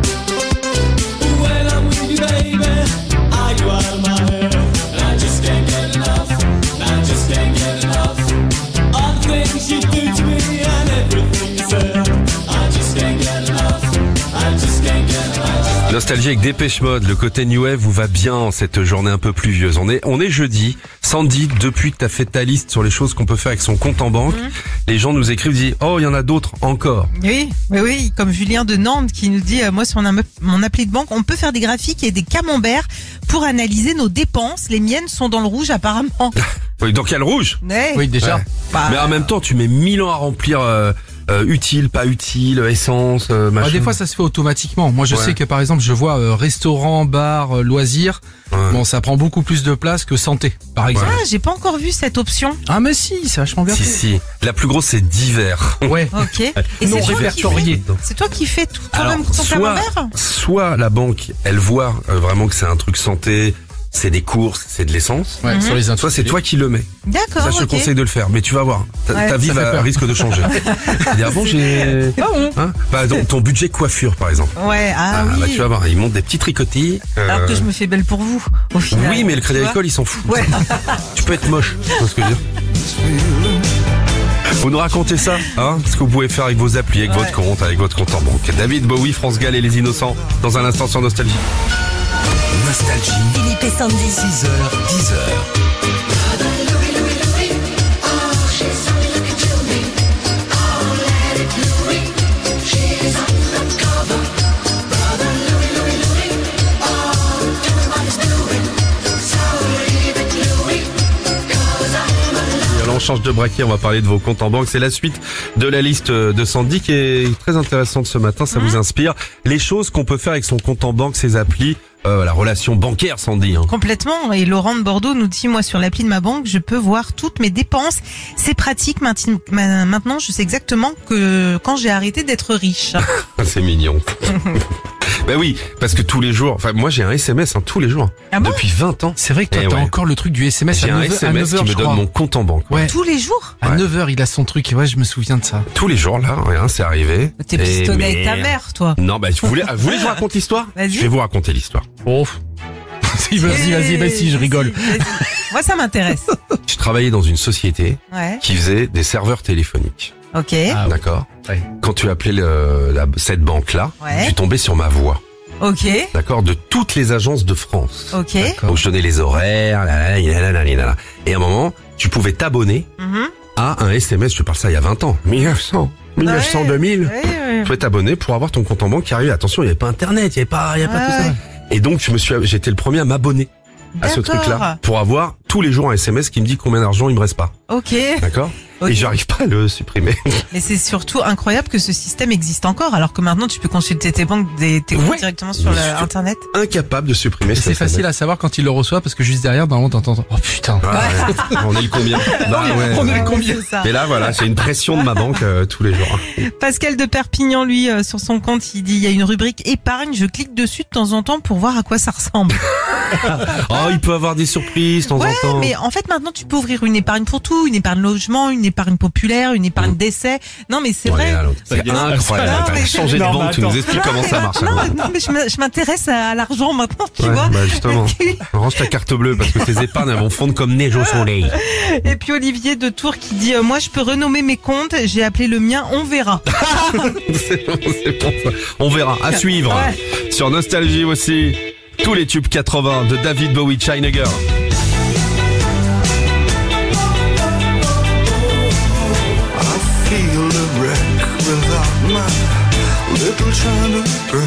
Nostalgie avec Dépêche Mode, le côté New Wave vous va bien en cette journée un peu pluvieuse. On est jeudi. Sandy, depuis que t'as fait ta liste sur les choses qu'on peut faire avec son compte en banque, les gens nous écrivent, disent « Oh, il y en a d'autres encore ». Oui, comme Julien de Nantes qui nous dit moi sur mon appli de banque, on peut faire des graphiques et des camemberts pour analyser nos dépenses. Les miennes sont dans le rouge apparemment. Oui, donc il y a le rouge. Ouais. Oui, déjà. Ouais. Mais en même temps, tu mets 1000 ans à remplir utile, pas utile, essence, machin. Des fois, ça se fait automatiquement. Moi, je sais que par exemple, je vois restaurant, bar, loisirs. Ouais. Bon, ça prend beaucoup plus de place que santé, par exemple. Ah, j'ai pas encore vu cette option. Ah, mais si, c'est vachement bien fait. Si. La plus grosse, c'est divers. Ouais. Ok. Et Non répertorié. C'est toi qui fais tout Alors, toi-même ton camembert? soit la banque, elle voit vraiment que c'est un truc santé, c'est des courses, c'est de l'essence. Ouais, sur les Soit c'est toi qui le mets. D'accord. Ça, je te ok. conseille de le faire, mais tu vas voir. Ta vie ça fait peur. risque de changer. Ah bon, j'ai... Hein bah, donc, ton budget coiffure, par exemple. Ouais, ah oui. Bah, tu vas voir, ils montent des petits tricotis. Alors que je me fais belle pour vous, au final. Oui, mais le crédit Tu vois. agricole, ils s'en foutent. Ouais. Tu peux être moche, tu vois ce que je veux dire. Vous nous racontez ça, hein, ce que vous pouvez faire avec vos applis, avec votre compte, avec votre compte en banque. David Bowie, France Gall et les Innocents, dans un instant sur Nostalgie. Nostalgie. Philippe et Sandy. 6h, 10h. Alors, on change de braquet, on va parler de vos comptes en banque. C'est la suite de la liste de Sandy qui est très intéressante ce matin, ça vous inspire. Les choses qu'on peut faire avec son compte en banque, ses applis, la relation bancaire, Sandy. Hein. Complètement. Et Laurent de Bordeaux nous dit, moi, sur l'appli de ma banque, je peux voir toutes mes dépenses. C'est pratique. Maintenant, je sais exactement que quand j'ai arrêté d'être riche. C'est mignon. Ben oui, parce que tous les jours, enfin moi j'ai un SMS tous les jours. Ah bon? Depuis 20 ans. C'est vrai que toi, t'as encore le truc du SMS J'ai à un 9h, SMS qui me je donne crois. mon compte en banque. Ouais. Tous les jours? À 9h, il a son truc. Ouais, je me souviens de ça. Tous les jours là, rien, c'est arrivé. T'es pistonné avec ta mère, toi. Non, bah vous voulez que je vous raconte l'histoire? Vas-y. Je vais vous raconter l'histoire. Oh. Vas-y, je rigole. Vas-y. Moi, ça m'intéresse. Je travaillais dans une société Ouais. qui faisait des serveurs téléphoniques. Ok. Ah, D'accord. Ouais. Quand tu appelais cette banque-là, Ouais. tu tombais sur ma voix. Ok. D'accord, de toutes les agences de France. Ok. Donc je donnais les horaires, et à un moment, tu pouvais t'abonner Mhm. à un SMS, je parle ça il y a 20 ans, 1900, 2000. Ouais, ouais. Tu pouvais t'abonner pour avoir ton compte en banque qui arrivait. Attention, il n'y avait pas Internet, il n'y avait pas tout ça. Et donc j'étais le premier à m'abonner à ce D'accord. truc-là pour avoir tous les jours un SMS qui me dit combien d'argent il me reste pas. Ok. D'accord? Ok. Et j'arrive pas à le supprimer. Mais c'est surtout incroyable que ce système existe encore, alors que maintenant tu peux consulter tes banques, tes comptes directement sur Internet. Incapable de supprimer C'est facile à savoir quand il le reçoit parce que juste derrière, dans le moment, t'entends. Oh putain. On est le combien? Bah, ouais. On est le combien? C'est ça. Et là, voilà, c'est une pression de ma banque tous les jours. Pascal de Perpignan, lui, sur son compte, il dit, il y a une rubrique épargne, je clique dessus de temps en temps pour voir à quoi ça ressemble. Oh, il peut avoir des surprises de temps Ouais, en temps. mais en fait, maintenant, tu peux ouvrir une épargne pour tout, une épargne logement, une épargne populaire, une épargne d'essai. Non, mais c'est vrai. C'est incroyable. Non, T'as mais- changé de Non, banque, mais tu nous attends. expliques comment ça marche. Non, mais je m'intéresse à l'argent maintenant, tu Ouais, vois. bah justement. Range ta carte bleue parce que tes épargnes elles vont fondre comme neige au soleil. Et puis Olivier de Tours qui dit, moi, je peux renommer mes comptes, j'ai appelé le mien, on verra. C'est bon ça. On verra. À suivre. Ouais. Sur Nostalgie aussi. Tous les tubes 80 de David Bowie, China Girl. Feel a wreck without my little China girl.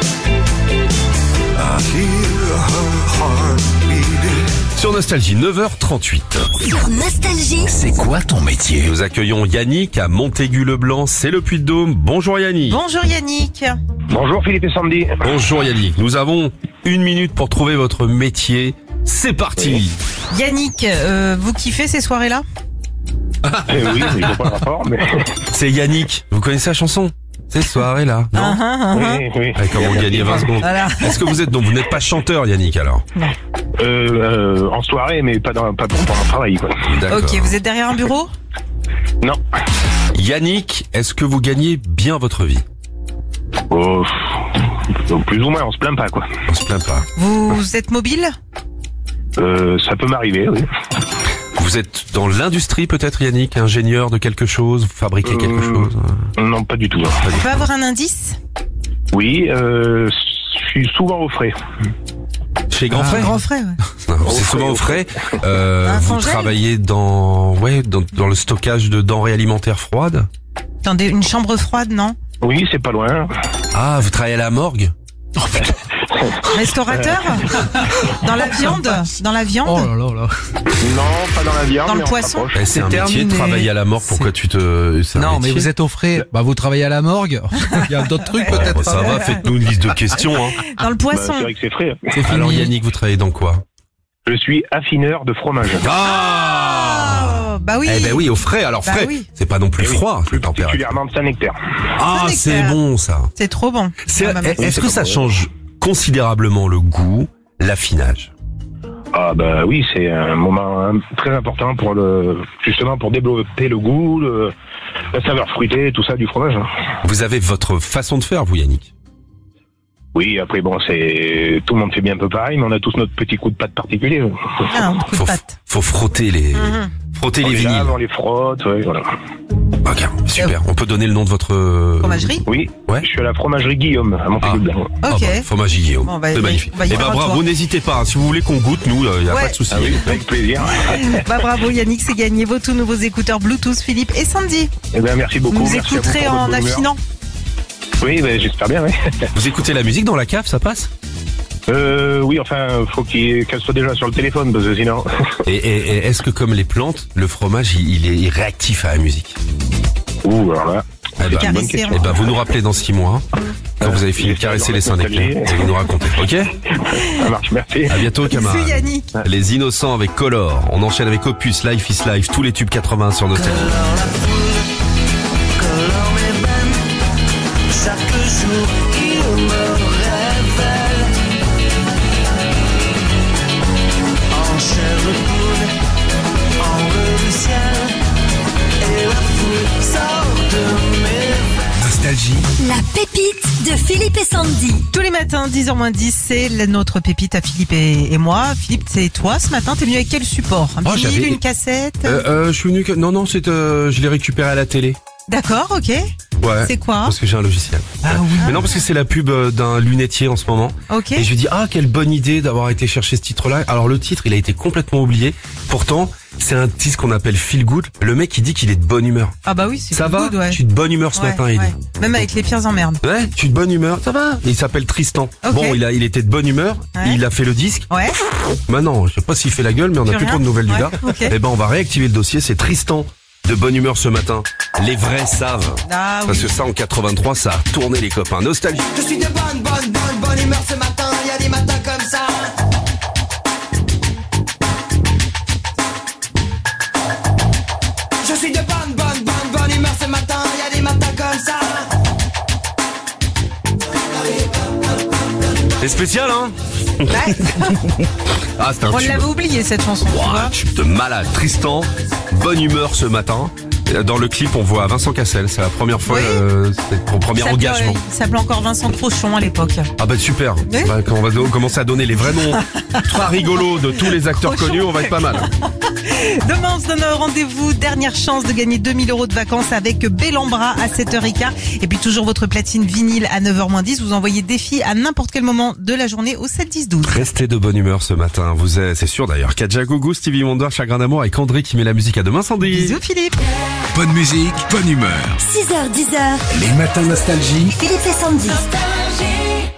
I hear her heart beating. Sur Nostalgie, 9h38. Sur Nostalgie. C'est quoi ton métier? Nous accueillons Yannick à Montaigu-le-Blanc, c'est le Puy-de-Dôme. Bonjour Yannick. Bonjour Yannick. Bonjour Philippe et Sandy. Bonjour Yannick. Nous avons 1 minute pour trouver votre métier. C'est parti. Yannick, vous kiffez ces soirées-là? Oui, je vois pas le rapport, mais... C'est Yannick. Vous connaissez la chanson? Ces soirées-là, non? Oui, oui. Allez, comment gagner 20 secondes? Voilà. Est-ce que vous êtes, donc vous n'êtes pas chanteur Yannick alors? En soirée, mais pas pendant le travail, quoi. D'accord. Ok, vous êtes derrière un bureau? Non. Yannick, est-ce que vous gagnez bien votre vie? Oh, plus ou moins, on se plaint pas, quoi. On se plaint pas. Vous êtes mobile? Ça peut m'arriver, oui. Vous êtes dans l'industrie peut-être Yannick, ingénieur de quelque chose, vous fabriquez quelque chose? Non, pas du tout. Non. On peut avoir un indice? Oui, je suis souvent au frais. Chez Grand Frais? Grand frais, ouais. Non, c'est souvent au frais. Un Vous congèle travaillez dans le stockage de denrées alimentaires froides? Attendez, une chambre froide, non? Oui, c'est pas loin. Ah, vous travaillez à la morgue? Restaurateur? Dans la viande? Dans la viande? Oh là là là. Non, pas dans la viande. Dans le mais on poisson? s'approche. C'est un terminé. métier, travailler à la mort, pourquoi tu te... c'est un Non, mais métier. vous êtes au frais. Bah, vous travaillez à la morgue. Il y a d'autres trucs peut-être. Bon, ça va, faites-nous une liste de questions. Hein. Dans le Bah, poisson? c'est vrai que c'est frais. C'est fini. Alors Yannick, vous travaillez dans quoi? Je suis affineur de fromage. Ah Oh, bah oui. Eh ben oui, au frais. Alors Bah frais, oui. c'est pas non plus Eh oui, froid, plus le température. particulièrement de Saint-Nectaire. Ah, Saint-Nectaire. c'est bon ça. C'est trop bon. Ah, bah, Est-ce que ça change considérablement le goût, l'affinage? Ah bah oui, c'est un moment très important pour justement pour développer le goût, la saveur fruitée, tout ça du fromage. Hein. Vous avez votre façon de faire, vous Yannick? Oui, après bon, c'est tout le monde fait bien un peu pareil, mais on a tous notre petit coup de patte particulier. Ah, un coup de patte. Faut frotter les frotter On les les vinyles. lave, on les frotte, ouais, voilà. Ok, super. On peut donner le nom de votre Fromagerie? Oui, Ouais. je suis à la fromagerie Guillaume, à Montpellier-Blanc. Ok. Ah bah, fromage Guillaume. Bon, bah, C'est magnifique. on va y Eh ben faire un bravo, tour. n'hésitez pas. Hein. Si vous voulez qu'on goûte, nous, il y a Ouais. pas de souci. Ah oui, avec plaisir. Bah bravo Yannick, c'est gagné vos tout nouveaux écouteurs Bluetooth Philippe et Sandy. Eh ben merci beaucoup. Vous nous merci à vous écouterez pour votre en bonne humeur. affinant. Oui, ben, j'espère bien, oui. Vous écoutez la musique dans la cave, ça passe? Oui, enfin, faut qu'elle soit déjà sur le téléphone, parce que sinon... Et est-ce que comme les plantes, le fromage, il est réactif à la musique? Ouh, alors là... Eh ben, caresser, bonne question. eh ben, vous nous rappelez dans 6 mois, quand vous avez fini de caresser les Saint-Nectaire, et vous nous racontez. Ok? Ça marche, merci. À bientôt, camarades. Bisous Yannick. Les Innocents avec Color. On enchaîne avec Opus, Life is Life, tous les tubes 80 sur Nostalgie. Colore mes veines, chaque jour il me révèle. En chair de poule, en bleu du ciel, et la foule sort de mes veines. Nostalgie, La pépite de Philippe et Sandy. Tous les matins, 10h-10, c'est notre pépite à Philippe et moi. Philippe, c'est toi ce matin, t'es venu avec quel support? Un vinyle, j'avais- une cassette? Je suis venu non, je l'ai récupéré à la télé. D'accord, ok. Ouais. C'est quoi? Parce que j'ai un logiciel. Ah oui. Mais non, parce que c'est la pub d'un lunetier en ce moment. Ok. Et je lui dis, quelle bonne idée d'avoir été chercher ce titre-là. Alors le titre, il a été complètement oublié. Pourtant, c'est un titre qu'on appelle Feel Good. Le mec, il dit qu'il est de bonne humeur. Ah bah oui, c'est Ça va? good, ouais. Je suis de bonne humeur ce Ouais, matin, il ouais. dit. Même avec les pires emmerdes. Ouais, je suis de bonne humeur. Ça va? Il s'appelle Tristan. Ok. Bon, il était de bonne humeur. Ouais. Il a fait le disque. Ouais. Maintenant, je sais pas s'il fait la gueule, mais on n'a Plus plus rien. trop de nouvelles du Ouais, gars. ok. Eh ben, on va réactiver le dossier. C'est Tristan de bonne humeur ce matin. Les vrais savent. Ah Parce oui. que ça, en 83, ça a tourné les copains. Nostalgie. Je suis de bonne humeur ce matin, il y a des matins comme ça. Je suis de bonne humeur ce matin, il y a des matins comme ça. C'est spécial, hein? Ouais. Ah, c'est un On tube. l'avait oublié cette chanson. tu Ouah, vois. tube de malade. Tristan, bonne humeur ce matin. Dans le clip, on voit Vincent Cassel. C'est la première fois, Oui. c'est son premier engagement. Il s'appelait encore Vincent Crochon à l'époque. Ah bah super. Oui. Bah, quand on va commencer à donner les vrais noms très rigolos de tous les acteurs Cochon. connus, on va être pas mal. Demain, on se donne rendez-vous. Dernière chance de gagner 2000 € de vacances avec Bellambra à 7h15. Et puis toujours votre platine vinyle à 9h-10. Vous envoyez défi à n'importe quel moment de la journée au 7-10-12. Restez de bonne humeur ce matin. Vous êtes, c'est sûr d'ailleurs, Kadja Gougou, Stevie Wonder, Chagrin d'amour avec André qui met la musique à demain, Sandy. Bisous Philippe. bonne musique, bonne humeur. 6h, 10h, Les matins Nostalgie. Philippe et Sandy. Nostalgie.